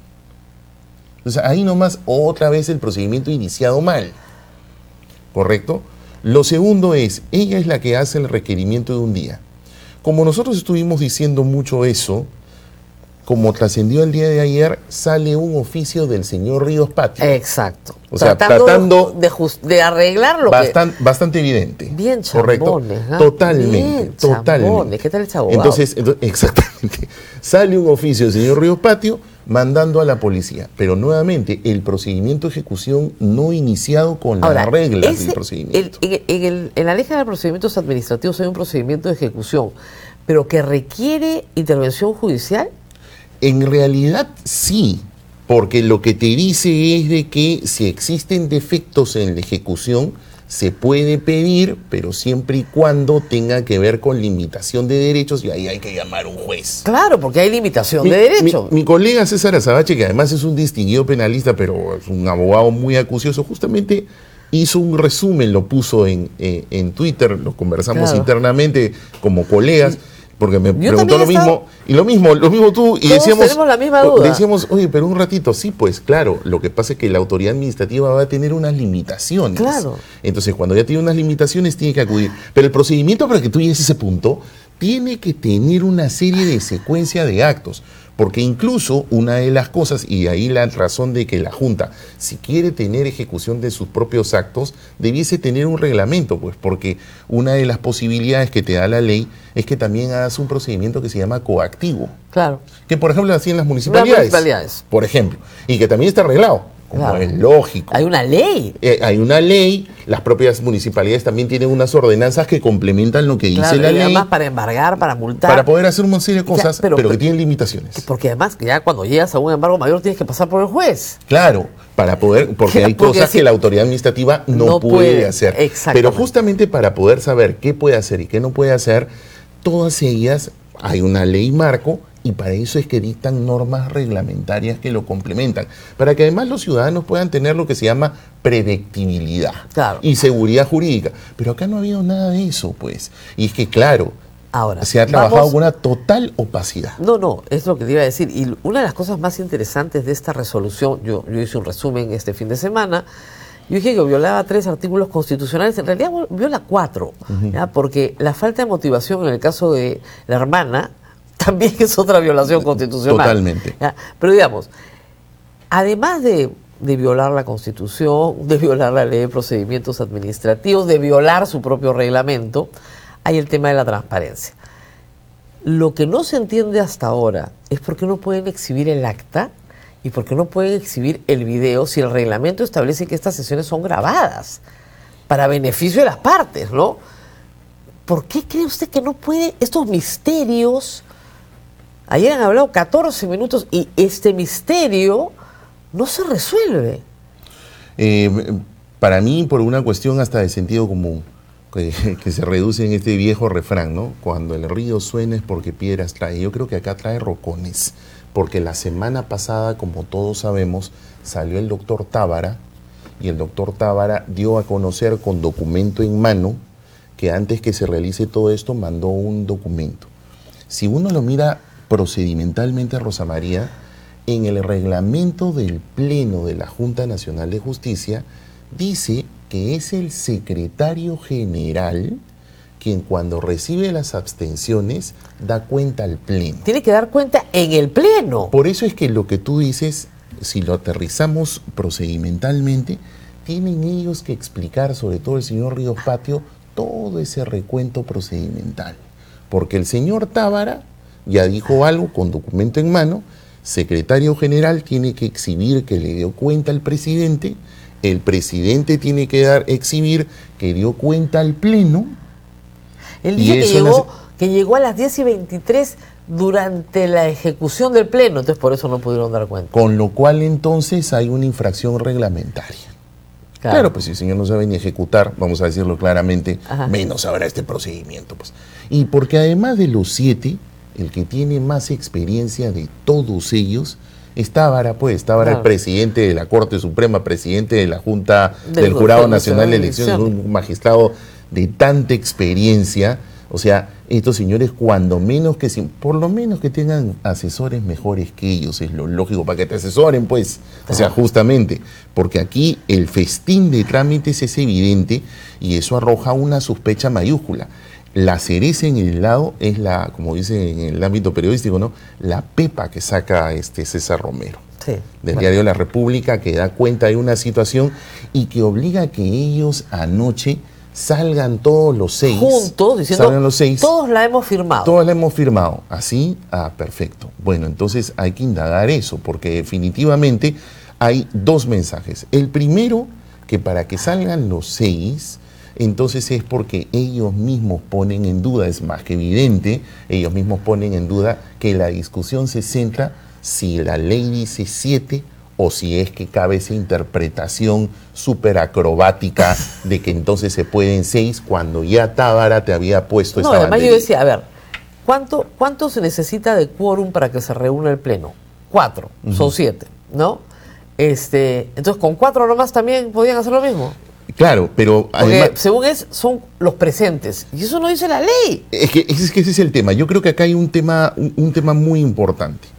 Entonces ahí nomás otra vez el procedimiento iniciado mal, ¿correcto? Lo segundo es, ella es la que hace el requerimiento de un día. Como nosotros estuvimos diciendo mucho eso, como trascendió el día de ayer, sale un oficio del señor Ríos Patio. Exacto. O sea, tratando, tratando de, just, de arreglar lo bastan, que... Bastante evidente. Bien correcto. chambones. ¿eh? Totalmente, Bien totalmente. chambones. ¿Qué tal ese abogado? Entonces, entonces, exactamente. Sale un oficio del señor Ríos Patio mandando a la policía. Pero nuevamente, el procedimiento de ejecución no iniciado con Ahora, las reglas ese, del procedimiento. El, en, el, en la ley de procedimientos administrativos hay un procedimiento de ejecución, pero que requiere intervención judicial. En realidad sí, porque lo que te dice es de que si existen defectos en la ejecución, se puede pedir, pero siempre y cuando tenga que ver con limitación de derechos, y ahí hay que llamar a un juez. Claro, porque hay limitación Mi, de derechos. mi, mi colega César Azabache, que además es un distinguido penalista, pero es un abogado muy acucioso, justamente hizo un resumen, lo puso en, eh, en Twitter, lo conversamos Claro. internamente como colegas. Sí. Porque me Yo preguntó lo mismo, estado... y lo mismo, lo mismo tú, y Todos decíamos, tenemos la misma duda. decíamos, oye, pero un ratito, sí, pues claro, lo que pasa es que la autoridad administrativa va a tener unas limitaciones. Claro. Entonces, cuando ya tiene unas limitaciones, tiene que acudir. Pero el procedimiento para que tú llegues a ese punto, tiene que tener una serie de secuencia de actos. Porque incluso una de las cosas, y ahí la razón de que la Junta, si quiere tener ejecución de sus propios actos, debiese tener un reglamento, pues, porque una de las posibilidades que te da la ley es que también hagas un procedimiento que se llama coactivo. Claro. Que, por ejemplo, así en las municipalidades. Las municipalidades. Por ejemplo. Y que también está arreglado. Como Claro. es lógico. Hay una ley. Eh, hay una ley, las propias municipalidades también tienen unas ordenanzas que complementan lo que Claro, dice la y ley. además para embargar, para multar. Para poder hacer una serie de cosas, Ya, pero- pero, que tienen limitaciones. Porque además ya cuando llegas a un embargo mayor tienes que pasar por el juez. Claro, para poder, porque hay Porque cosas si- que la autoridad administrativa no, no puede, puede, hacer. exactamente. Pero justamente para poder saber qué puede hacer y qué no puede hacer, todas ellas hay una ley marco. Y para eso es que dictan normas reglamentarias que lo complementan, para que además los ciudadanos puedan tener lo que se llama predictibilidad Claro. y seguridad jurídica. Pero acá no ha habido nada de eso, pues. Y es que, claro, Ahora, se ha trabajado vamos- con una total opacidad. No, no, es lo que te iba a decir. Y una de las cosas más interesantes de esta resolución, yo, yo hice un resumen este fin de semana, yo dije que violaba tres artículos constitucionales, en realidad viola cuatro, uh-huh. ¿ya? Porque la falta de motivación en el caso de la hermana también es otra violación constitucional. Totalmente. ¿Ya? Pero digamos, además de, de violar la Constitución, de violar la ley de procedimientos administrativos, de violar su propio reglamento, hay el tema de la transparencia. Lo que no se entiende hasta ahora es por qué no pueden exhibir el acta y por qué no pueden exhibir el video si el reglamento establece que estas sesiones son grabadas para beneficio de las partes, ¿no? ¿Por qué cree usted que no puede estos misterios? Ayer han hablado catorce minutos y este misterio no se resuelve. Eh, para mí, por una cuestión hasta de sentido común, que, que se reduce en este viejo refrán, ¿no? Cuando el río suena es porque piedras trae. Yo creo que acá trae rocones, porque la semana pasada, como todos sabemos, salió el doctor Tábara, y el doctor Tábara dio a conocer con documento en mano que antes que se realice todo esto mandó un documento. Si uno lo mira procedimentalmente, Rosa María, en el reglamento del Pleno de la Junta Nacional de Justicia, dice que es el secretario general quien cuando recibe las abstenciones da cuenta al Pleno. Tiene que dar cuenta en el Pleno. Por eso es que lo que tú dices, si lo aterrizamos procedimentalmente, tienen ellos que explicar, sobre todo el señor Ríos Patio, todo ese recuento procedimental. Porque el señor Tábara ya dijo algo con documento en mano, secretario general tiene que exhibir que le dio cuenta al presidente, el presidente tiene que dar exhibir que dio cuenta al Pleno. Él y dice que eso llegó, nace- que llegó a las diez y veintitrés durante la ejecución del Pleno, entonces por eso no pudieron dar cuenta. Con lo cual entonces hay una infracción reglamentaria. Claro, claro pues si el señor no sabe ni ejecutar, vamos a decirlo claramente, Ajá. menos habrá este procedimiento. Pues. Y porque además de los siete, el que tiene más experiencia de todos ellos es Tábara, pues Tábara Claro. el presidente de la Corte Suprema, presidente de la Junta Del del, Jurado Consejo Nacional de Nacional de Elecciones, Elecciones. un magistrado de tanta experiencia, O sea, estos señores, cuando menos que, por lo menos que tengan asesores mejores que ellos, es lo lógico, para que te asesoren, pues. O sea, justamente, porque aquí el festín de trámites es evidente y eso arroja una sospecha mayúscula. La cereza en el helado es la, como dice en el ámbito periodístico, ¿no? La pepa que saca este César Romero. Sí, del bueno. diario La República, que da cuenta de una situación y que obliga a que ellos anoche salgan todos los seis. Juntos, diciendo, salgan los seis, todos la hemos firmado. Todos la hemos firmado. Así, ah, perfecto. Bueno, entonces hay que indagar eso, porque definitivamente hay dos mensajes. El primero, que para que salgan los seis, entonces es porque ellos mismos ponen en duda, es más que evidente, ellos mismos ponen en duda que la discusión se centra si la ley dice siete o si es que cabe esa interpretación súper acrobática de que entonces se pueden seis cuando ya Tábara te había puesto no, esa además banderita. Yo decía, a ver, ¿cuánto, ¿cuánto se necesita de quórum para que se reúna el Pleno? Cuatro, uh-huh. Son siete, ¿no? Este, entonces, ¿con cuatro nomás también podían hacer lo mismo? Claro, pero Porque además, según es, son los presentes. Y eso no dice la ley. Es que, es que ese es el tema. Yo creo que acá hay un tema, un, un tema muy importante.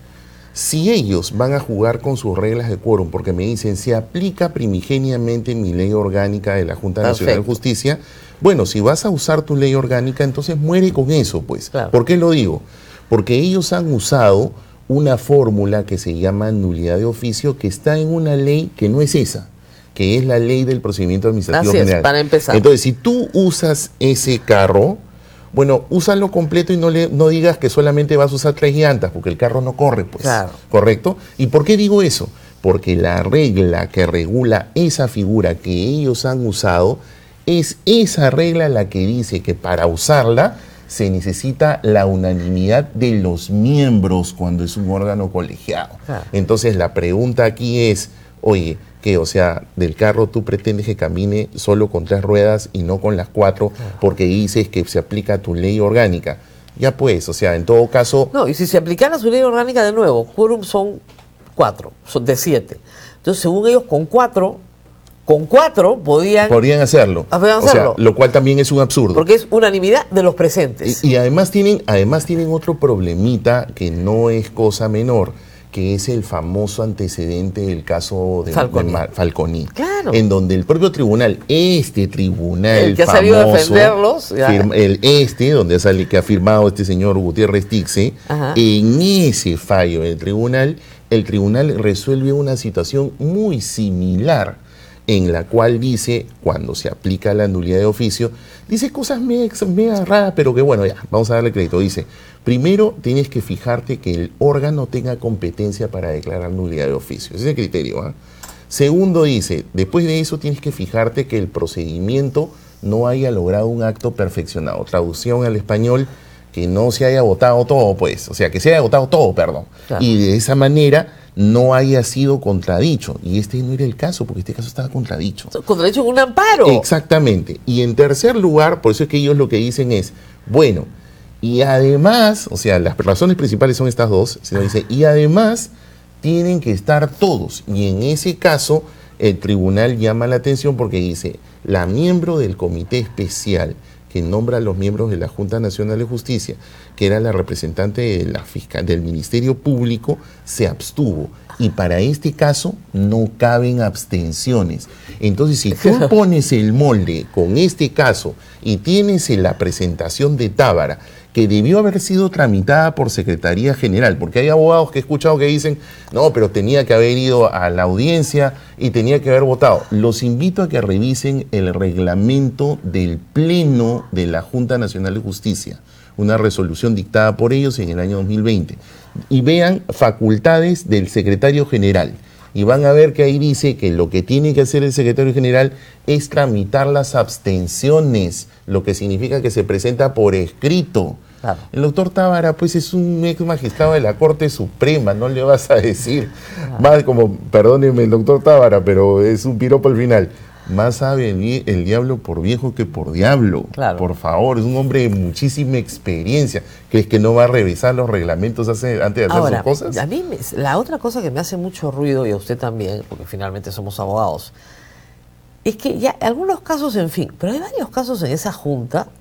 Si ellos van a jugar con sus reglas de quórum, porque me dicen, se aplica primigeniamente mi ley orgánica de la Junta Perfecto. Nacional de Justicia, bueno, si vas a usar tu ley orgánica, entonces muere con eso, pues. Claro. ¿Por qué lo digo? Porque ellos han usado una fórmula que se llama nulidad de oficio, que está en una ley que no es esa, que es la ley del procedimiento administrativo Así es, general. Para empezar. Entonces, si tú usas ese carro, bueno, úsalo completo y no le no digas que solamente vas a usar tres llantas, porque el carro no corre, pues. Claro. ¿Correcto? ¿Y por qué digo eso? Porque la regla que regula esa figura que ellos han usado es esa regla la que dice que para usarla se necesita la unanimidad de los miembros cuando es un órgano colegiado. Claro. Entonces, la pregunta aquí es, oye, que, o sea, del carro tú pretendes que camine solo con tres ruedas y no con las cuatro, porque dices que se aplica tu ley orgánica. Ya pues, o sea, en todo caso... No, y si se aplicara su ley orgánica de nuevo, quórum son cuatro, son de siete. Entonces, según ellos, con cuatro, con cuatro podían... Podrían hacerlo. Podrían hacerlo. O sea, lo cual también es un absurdo. Porque es unanimidad de los presentes. Y, y además tienen, además tienen otro problemita que no es cosa menor, que es el famoso antecedente del caso de Falconi, de Falconi claro. En donde el propio tribunal, este tribunal el que famoso, ha salido a defenderlos, firma, el este, donde sale, que ha firmado este señor Gutiérrez Tixe, Ajá. En ese fallo del tribunal, el tribunal resuelve una situación muy similar, en la cual dice, cuando se aplica la nulidad de oficio, dice cosas mega, mega raras, pero que bueno, ya, vamos a darle crédito. Dice, primero tienes que fijarte que el órgano tenga competencia para declarar nulidad de oficio. Ese es el criterio. ¿eh? Segundo dice, después de eso tienes que fijarte que el procedimiento no haya logrado un acto perfeccionado. Traducción al español, que no se haya votado todo, pues. O sea, que se haya votado todo, perdón. Claro. Y de esa manera no haya sido contradicho. Y este no era el caso, porque este caso estaba contradicho. Contradicho con un amparo. Exactamente. Y en tercer lugar, por eso es que ellos lo que dicen es, bueno, y además, o sea, las razones principales son estas dos, sino dice, y además tienen que estar todos. Y en ese caso, el tribunal llama la atención porque dice, la miembro del comité especial que nombra a los miembros de la Junta Nacional de Justicia, que era la representante de la fiscal, del Ministerio Público, se abstuvo. Y para este caso no caben abstenciones. Entonces, si tú pones el molde con este caso y tienes la presentación de Tábara, que debió haber sido tramitada por Secretaría General, porque hay abogados que he escuchado que dicen, no, pero tenía que haber ido a la audiencia y tenía que haber votado. Los invito a que revisen el reglamento del Pleno de la Junta Nacional de Justicia, una resolución dictada por ellos en el año dos mil veinte, y vean facultades del Secretario General. Y van a ver que ahí dice que lo que tiene que hacer el secretario general es tramitar las abstenciones, lo que significa que se presenta por escrito. Claro. El doctor Tábara, pues, es un ex magistrado de la Corte Suprema, no le vas a decir, claro. Más como, perdónenme el doctor Tábara, pero es un piropo al final. Más sabe el, el diablo por viejo que por diablo. Claro. Por favor, es un hombre de muchísima experiencia. ¿Crees que no va a revisar los reglamentos hace, antes de hacer Ahora, sus cosas? A mí, me, la otra cosa que me hace mucho ruido, y a usted también, porque finalmente somos abogados, es que ya algunos casos, en fin, pero hay varios casos en esa junta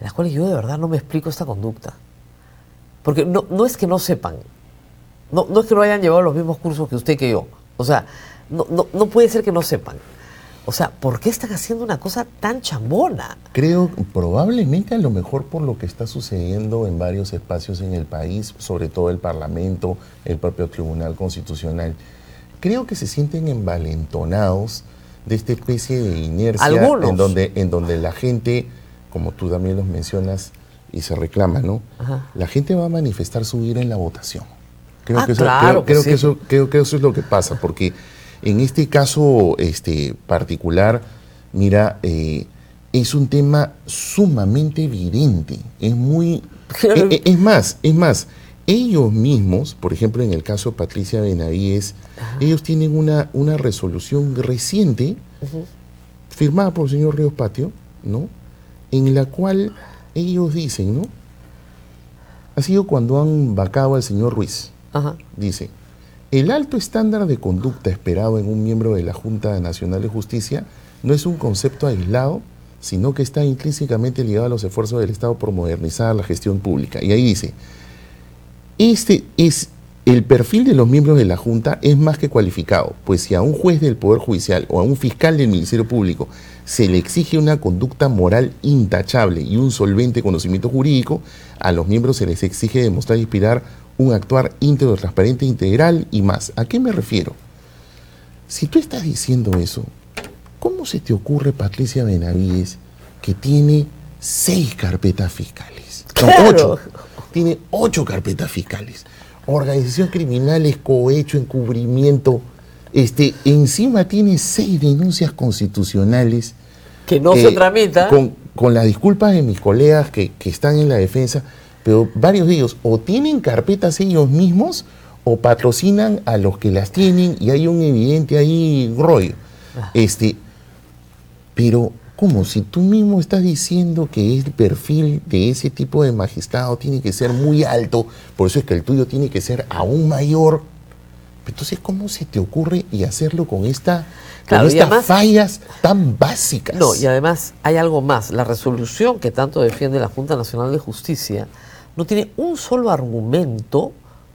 en las cuales yo de verdad no me explico esta conducta. Porque no, no es que no sepan, no, no es que no hayan llevado los mismos cursos que usted y que yo. O sea, no, no, no puede ser que no sepan. O sea, ¿por qué están haciendo una cosa tan chambona? Creo, probablemente a lo mejor por lo que está sucediendo en varios espacios en el país, sobre todo el Parlamento, el propio Tribunal Constitucional. Creo que se sienten envalentonados de esta especie de inercia en donde, en donde la gente, como tú también los mencionas y se reclama, ¿no? Ajá. La gente va a manifestar su ira en la votación. Creo, ah, que, eso, claro creo, creo, que que sí. eso, creo que eso es lo que pasa, porque en este caso este, particular, mira, eh, es un tema sumamente evidente, es muy... Claro. Es, es más, es más, ellos mismos, por ejemplo, en el caso de Patricia Benavides, ajá, ellos tienen una, una resolución reciente, uh-huh, firmada por el señor Ríos Patio, ¿no? En la cual ellos dicen, ¿no? Ha sido cuando han vacado al señor Ruiz. Ajá. Dice, el alto estándar de conducta esperado en un miembro de la Junta Nacional de Justicia no es un concepto aislado, sino que está intrínsecamente ligado a los esfuerzos del Estado por modernizar la gestión pública. Y ahí dice, este es el perfil de los miembros de la Junta es más que cualificado, pues si a un juez del Poder Judicial o a un fiscal del Ministerio Público se le exige una conducta moral intachable y un solvente conocimiento jurídico, a los miembros se les exige demostrar y inspirar un actuar íntegro, transparente, integral y más. ¿A qué me refiero? Si tú estás diciendo eso, ¿cómo se te ocurre, Patricia Benavides, que tiene seis carpetas fiscales? No, claro. ocho. Tiene ocho carpetas fiscales. Organización criminales, cohecho, encubrimiento. Este, encima tiene seis denuncias constitucionales. Que no eh, se tramitan. Con, con las disculpas de mis colegas que, que están en la defensa, pero varios de ellos o tienen carpetas ellos mismos o patrocinan a los que las tienen y hay un evidente ahí rollo. Ah. Este, pero, ¿cómo? Si tú mismo estás diciendo que el perfil de ese tipo de magistrado tiene que ser muy alto, por eso es que el tuyo tiene que ser aún mayor. Entonces, ¿cómo se te ocurre y hacerlo con, esta, claro, con estas además, fallas tan básicas? No, y además hay algo más. La resolución que tanto defiende la Junta Nacional de Justicia no tiene un solo argumento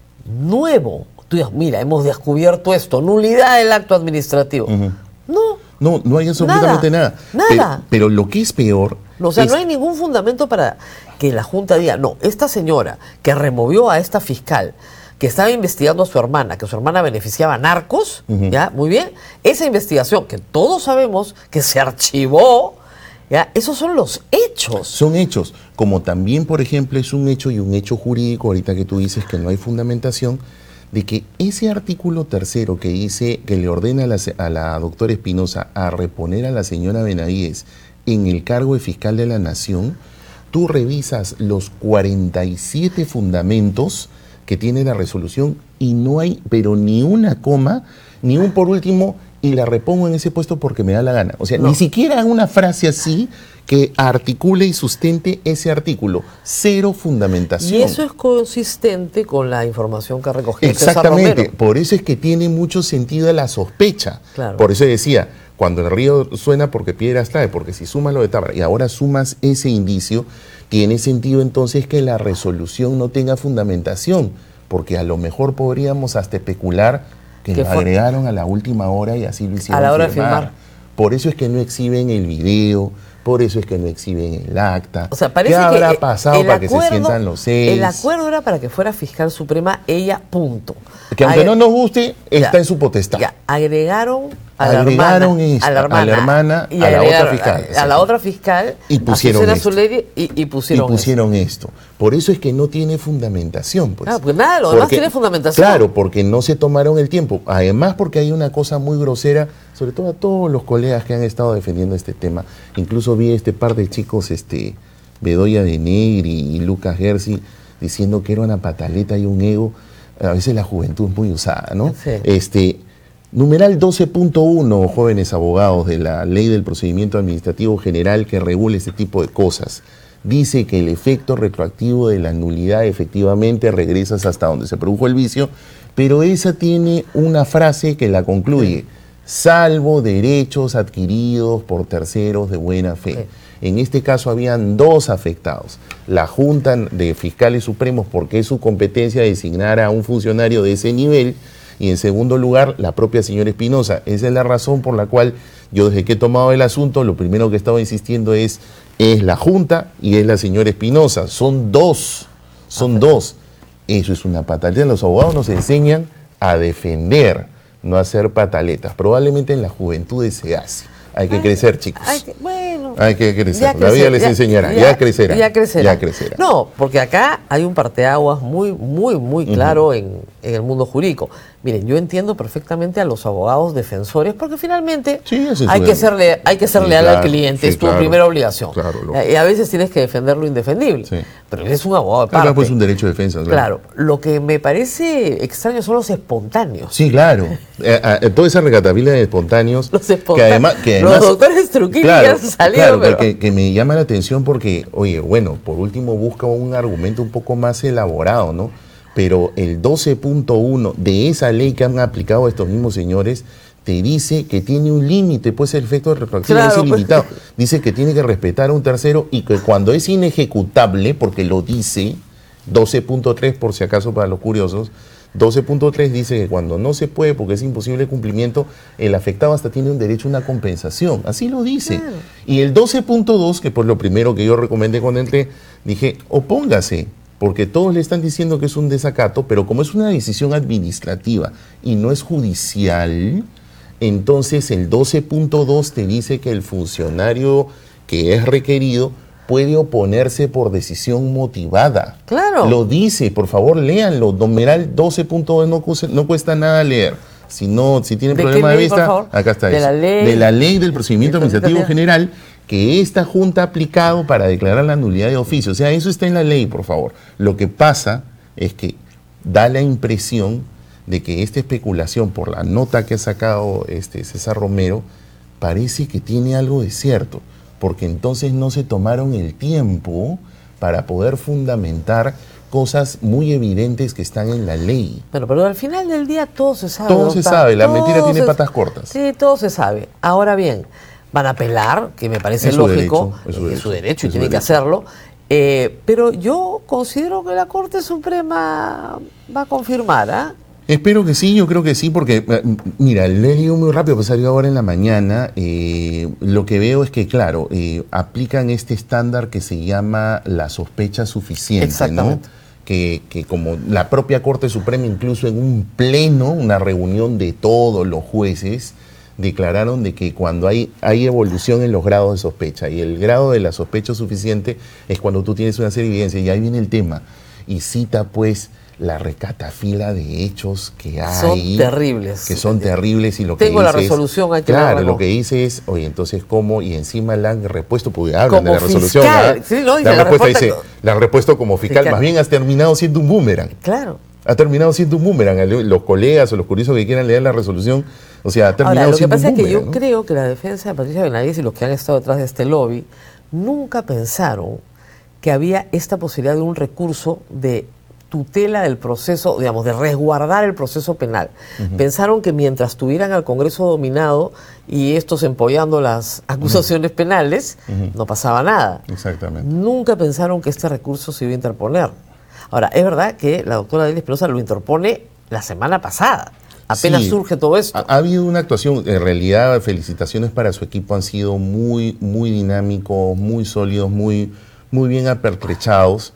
nuevo. Tú dices, mira, hemos descubierto esto, nulidad del acto administrativo. Uh-huh. No. No, no hay absolutamente nada. Nada. Pero, pero lo que es peor... No, o sea, es... no hay ningún fundamento para que la Junta diga, no, esta señora que removió a esta fiscal, que estaba investigando a su hermana, que su hermana beneficiaba a narcos, uh-huh, ya, muy bien, esa investigación que todos sabemos que se archivó, ya, esos son los hechos. Son hechos, como también, por ejemplo, es un hecho y un hecho jurídico, ahorita que tú dices que no hay fundamentación, de que ese artículo tercero que dice que le ordena a la, a la doctora Espinosa a reponer a la señora Benavides en el cargo de fiscal de la Nación, tú revisas los cuarenta y siete fundamentos que tiene la resolución y no hay, pero ni una coma, ni un por último, y la repongo en ese puesto porque me da la gana. O sea, no, ni siquiera una frase así que articule y sustente ese artículo. Cero fundamentación. Y eso es consistente con la información que ha recogido Exactamente. César Romero. Por eso es que tiene mucho sentido la sospecha. Claro. Por eso decía, cuando el río suena porque piedras trae, porque si sumas lo de Tábara y ahora sumas ese indicio, tiene sentido entonces que la resolución no tenga fundamentación, porque a lo mejor podríamos hasta especular que lo fue? agregaron a la última hora y así lo hicieron a la hora firmar. de firmar. Por eso es que no exhiben el video, por eso es que no exhiben el acta. O sea, parece ¿Qué habrá que pasado para acuerdo, que se sientan los seis? El acuerdo era para que fuera fiscal suprema ella, punto. Que aunque Agre- no nos guste, está ya, en su potestad. Ya, agregaron a agregaron la hermana, esta, a la hermana, a la, hermana, y a la otra agregaron fiscal. A, a la otra fiscal, y pusieron, a esto. Zuleide, y, y pusieron, y pusieron esto. esto. Por eso es que no tiene fundamentación. Pues. Claro, porque nada, lo demás tiene fundamentación. Claro, porque no se tomaron el tiempo. Además, porque hay una cosa muy grosera, sobre todo a todos los colegas que han estado defendiendo este tema. Incluso vi este par de chicos, este Bedoya de Negri y Lucas Gersi, diciendo que era una pataleta y un ego. A veces la juventud es muy usada, ¿no? Sí. Este, numeral doce punto uno, jóvenes abogados, de la Ley del Procedimiento Administrativo General que regula este tipo de cosas. Dice que el efecto retroactivo de la nulidad efectivamente regresas hasta donde se produjo el vicio, pero esa tiene una frase que la concluye. salvo derechos adquiridos por terceros de buena fe. Okay. En este caso habían dos afectados. La Junta de Fiscales Supremos, porque es su competencia designar a un funcionario de ese nivel, y en segundo lugar, la propia señora Espinosa. Esa es la razón por la cual yo, desde que he tomado el asunto, lo primero que he estado insistiendo es, es la Junta y es la señora Espinosa. Son dos, son dos. Eso es una pataleta. Los abogados nos enseñan a defender, no a hacer pataletas. Probablemente en las juventudes se hace. Hay que Ay, crecer, chicos. Hay que, bueno, hay que crecer. Ya La crecer, vida les ya, enseñará. Ya, Ya, crecerá. Ya crecerá. Ya crecerá. No, porque acá hay un parteaguas muy, muy, muy claro uh-huh. en, en el mundo jurídico. Miren, yo entiendo perfectamente a los abogados defensores, porque finalmente sí, hay, que ser le, hay que ser sí, leal claro, al cliente, sí, es tu claro, primera obligación. Claro, y a veces tienes que defender lo indefendible. Sí. Pero él es un abogado de parte. Claro, pues un derecho de defensa. Claro. claro, lo que me parece extraño son los espontáneos. Sí, claro. eh, eh, toda esa recatabilidad de espontáneos. Los espontáneos. Que además, que además, los doctores Truquini claro, que han salido. Claro, pero... que, que me llama la atención porque, oye, bueno, por último busca un argumento un poco más elaborado, ¿no? Pero el doce punto uno de esa ley que han aplicado estos mismos señores te dice que tiene un límite, pues el efecto de retroactivo claro, es ilimitado. Pues. Dice que tiene que respetar a un tercero y que cuando es inejecutable, porque lo dice, doce punto tres por si acaso para los curiosos, doce punto tres dice que cuando no se puede porque es imposible el cumplimiento, el afectado hasta tiene un derecho a una compensación. Así lo dice. Claro. Y el doce punto dos, que por lo primero que yo recomendé cuando entré, dije, opóngase. Porque todos le están diciendo que es un desacato, pero como es una decisión administrativa y no es judicial, entonces el doce punto dos te dice que el funcionario que es requerido puede oponerse por decisión motivada. Claro. Lo dice, por favor, léanlo. Numeral doce punto dos no, no cuesta nada leer. Si no, si tienen problema de vista, acá está de eso. La ley, de la ley del procedimiento administrativo general que esta Junta ha aplicado para declarar la nulidad de oficio. O sea, eso está en la ley, por favor. Lo que pasa es que da la impresión de que esta especulación por la nota que ha sacado este César Romero parece que tiene algo de cierto, porque entonces no se tomaron el tiempo para poder fundamentar cosas muy evidentes que están en la ley. Bueno, pero al final del día todo se sabe. Todo se sabe, la mentira tiene patas cortas. Sí, todo se sabe. Ahora bien, van a apelar, que me parece es lógico, derecho, es su derecho, es su derecho y es tiene su que derecho. hacerlo, eh, pero yo considero que la Corte Suprema va a confirmar, ¿ah? ¿eh? Espero que sí, yo creo que sí, porque, mira, le he leído muy rápido, pues salió ahora en la mañana, eh, lo que veo es que, claro, eh, aplican este estándar que se llama la sospecha suficiente, exactamente. ¿no? Que, que como la propia Corte Suprema, incluso en un pleno, una reunión de todos los jueces, declararon de que cuando hay, hay evolución en los grados de sospecha, y el grado de la sospecha suficiente es cuando tú tienes una serie de evidencias, y ahí viene el tema, y cita pues la recatafila de hechos que hay. Son terribles. Que son terribles y lo que Tengo la dice resolución, es, hay que claro, verlo. lo que dice es, oye, entonces cómo, y encima la han repuesto, porque hablan como de la resolución. Fiscal. Sí, no, la, la respuesta respuesta dice, la han repuesto como fiscal, fiscal, más bien has terminado siendo un boomerang. Claro. Ha terminado siendo un boomerang. Los colegas o los curiosos que quieran leer la resolución, o sea, ha terminado Ahora, siendo un lo boomerang. que pasa es que yo ¿no? creo que la defensa de Patricia Benavides y los que han estado detrás de este lobby nunca pensaron que había esta posibilidad de un recurso de tutela del proceso, digamos, de resguardar el proceso penal. Uh-huh. Pensaron que mientras tuvieran al Congreso dominado y estos empollando las acusaciones uh-huh. penales, uh-huh. no pasaba nada. Exactamente. Nunca pensaron que este recurso se iba a interponer. Ahora, es verdad que la doctora Delia Espinosa lo interpone la semana pasada. Apenas sí, surge todo esto. Ha, ha habido una actuación, en realidad, felicitaciones para su equipo, han sido muy, muy dinámicos, muy sólidos, muy, muy bien apertrechados.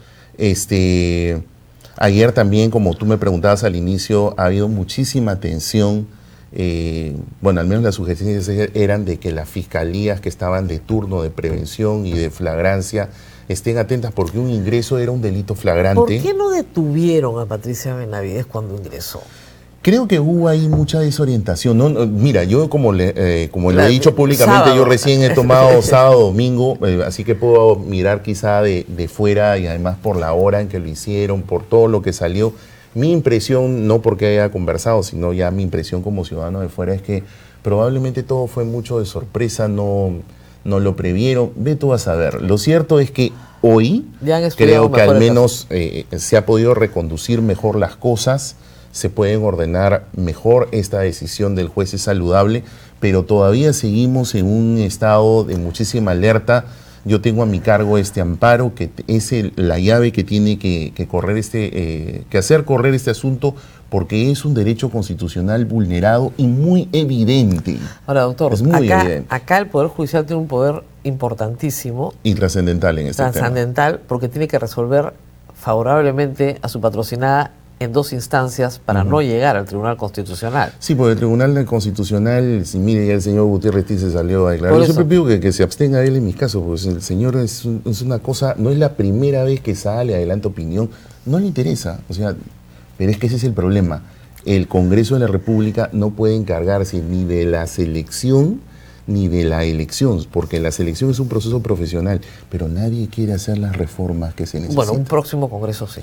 Este, ayer también, como tú me preguntabas al inicio, ha habido muchísima tensión. Eh, bueno, al menos las sugerencias eran de que las fiscalías que estaban de turno de prevención y de flagrancia estén atentas porque un ingreso era un delito flagrante. ¿Por qué no detuvieron a Patricia Benavides cuando ingresó? Creo que hubo ahí mucha desorientación. No, no, mira, yo como le, eh, como la, le he dicho públicamente, sábado. yo recién he tomado sábado, domingo, eh, así que puedo mirar quizá de, de fuera y además por la hora en que lo hicieron, por todo lo que salió. Mi impresión, no porque haya conversado, sino ya mi impresión como ciudadano de fuera es que probablemente todo fue mucho de sorpresa, no, no lo previeron. Ve tú a saber. Lo cierto es que hoy creo que al menos eh, se ha podido reconducir mejor las cosas. se pueden ordenar mejor. Esta decisión del juez es saludable, pero todavía seguimos en un estado de muchísima alerta. Yo tengo a mi cargo este amparo, que es el, la llave que tiene que, que correr este, eh, que hacer correr este asunto, porque es un derecho constitucional vulnerado y muy evidente. Ahora, doctor, es muy acá, evidente. acá el Poder Judicial tiene un poder importantísimo. Y trascendental en este Trascendental, tema. porque tiene que resolver favorablemente a su patrocinada en dos instancias para uh-huh. no llegar al Tribunal Constitucional. Sí, porque el Tribunal Constitucional, si mire, ya el señor Gutiérrez se salió a declarar. Yo siempre pido que, que se abstenga él en mis casos, porque el señor es, un, es una cosa, no es la primera vez que sale, adelanta opinión, no le interesa, o sea, pero es que ese es el problema. El Congreso de la República no puede encargarse ni de la selección ni de la elección, porque la selección es un proceso profesional, pero nadie quiere hacer las reformas que se necesitan. Bueno, un próximo Congreso sí.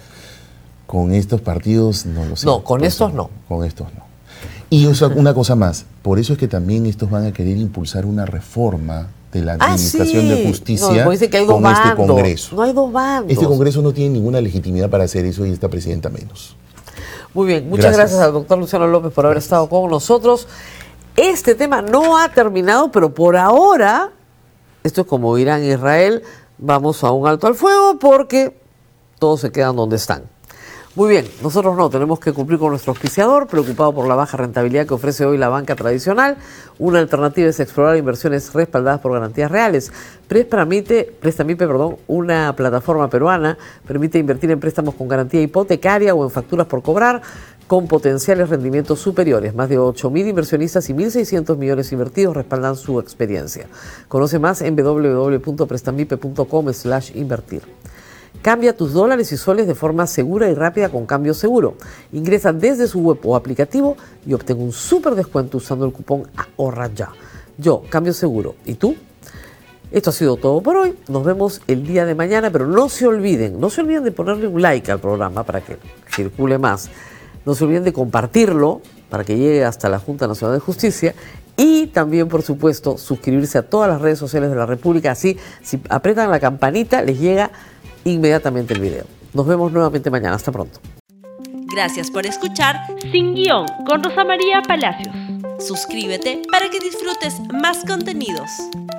Con estos partidos no lo sé. No, con estos no. Con estos no. Y eso, una cosa más, por eso es que también estos van a querer impulsar una reforma de la Administración ah, sí. de Justicia no, dice que hay dos con bandos. este Congreso. No hay dos bandos. Este Congreso no tiene ninguna legitimidad para hacer eso y esta presidenta menos. Muy bien, muchas gracias, gracias al doctor Luciano López por haber gracias. estado con nosotros. Este tema no ha terminado, pero por ahora, esto es como Irán e Israel, vamos a un alto al fuego porque todos se quedan donde están. Muy bien, nosotros no, tenemos que cumplir con nuestro auspiciador, preocupado por la baja rentabilidad que ofrece hoy la banca tradicional. Una alternativa es explorar inversiones respaldadas por garantías reales. Prestamite, Prestamipe, perdón, una plataforma peruana, permite invertir en préstamos con garantía hipotecaria o en facturas por cobrar, con potenciales rendimientos superiores. Más de ocho mil inversionistas y mil seiscientos millones invertidos respaldan su experiencia. Conoce más en w w w punto prestamipe punto com slash invertir. Cambia tus dólares y soles de forma segura y rápida con Cambio Seguro. Ingresa desde su web o aplicativo y obtén un súper descuento usando el cupón Ahorra Ya. Yo, Cambio Seguro. ¿Y tú? Esto ha sido todo por hoy. Nos vemos el día de mañana, pero no se olviden, no se olviden de ponerle un like al programa para que circule más. No se olviden de compartirlo para que llegue hasta la Junta Nacional de Justicia y también, por supuesto, suscribirse a todas las redes sociales de la República. Así, si apretan la campanita, les llega inmediatamente el video. Nos vemos nuevamente mañana. Hasta pronto. Gracias por escuchar Sin Guión con Rosa María Palacios. Suscríbete para que disfrutes más contenidos.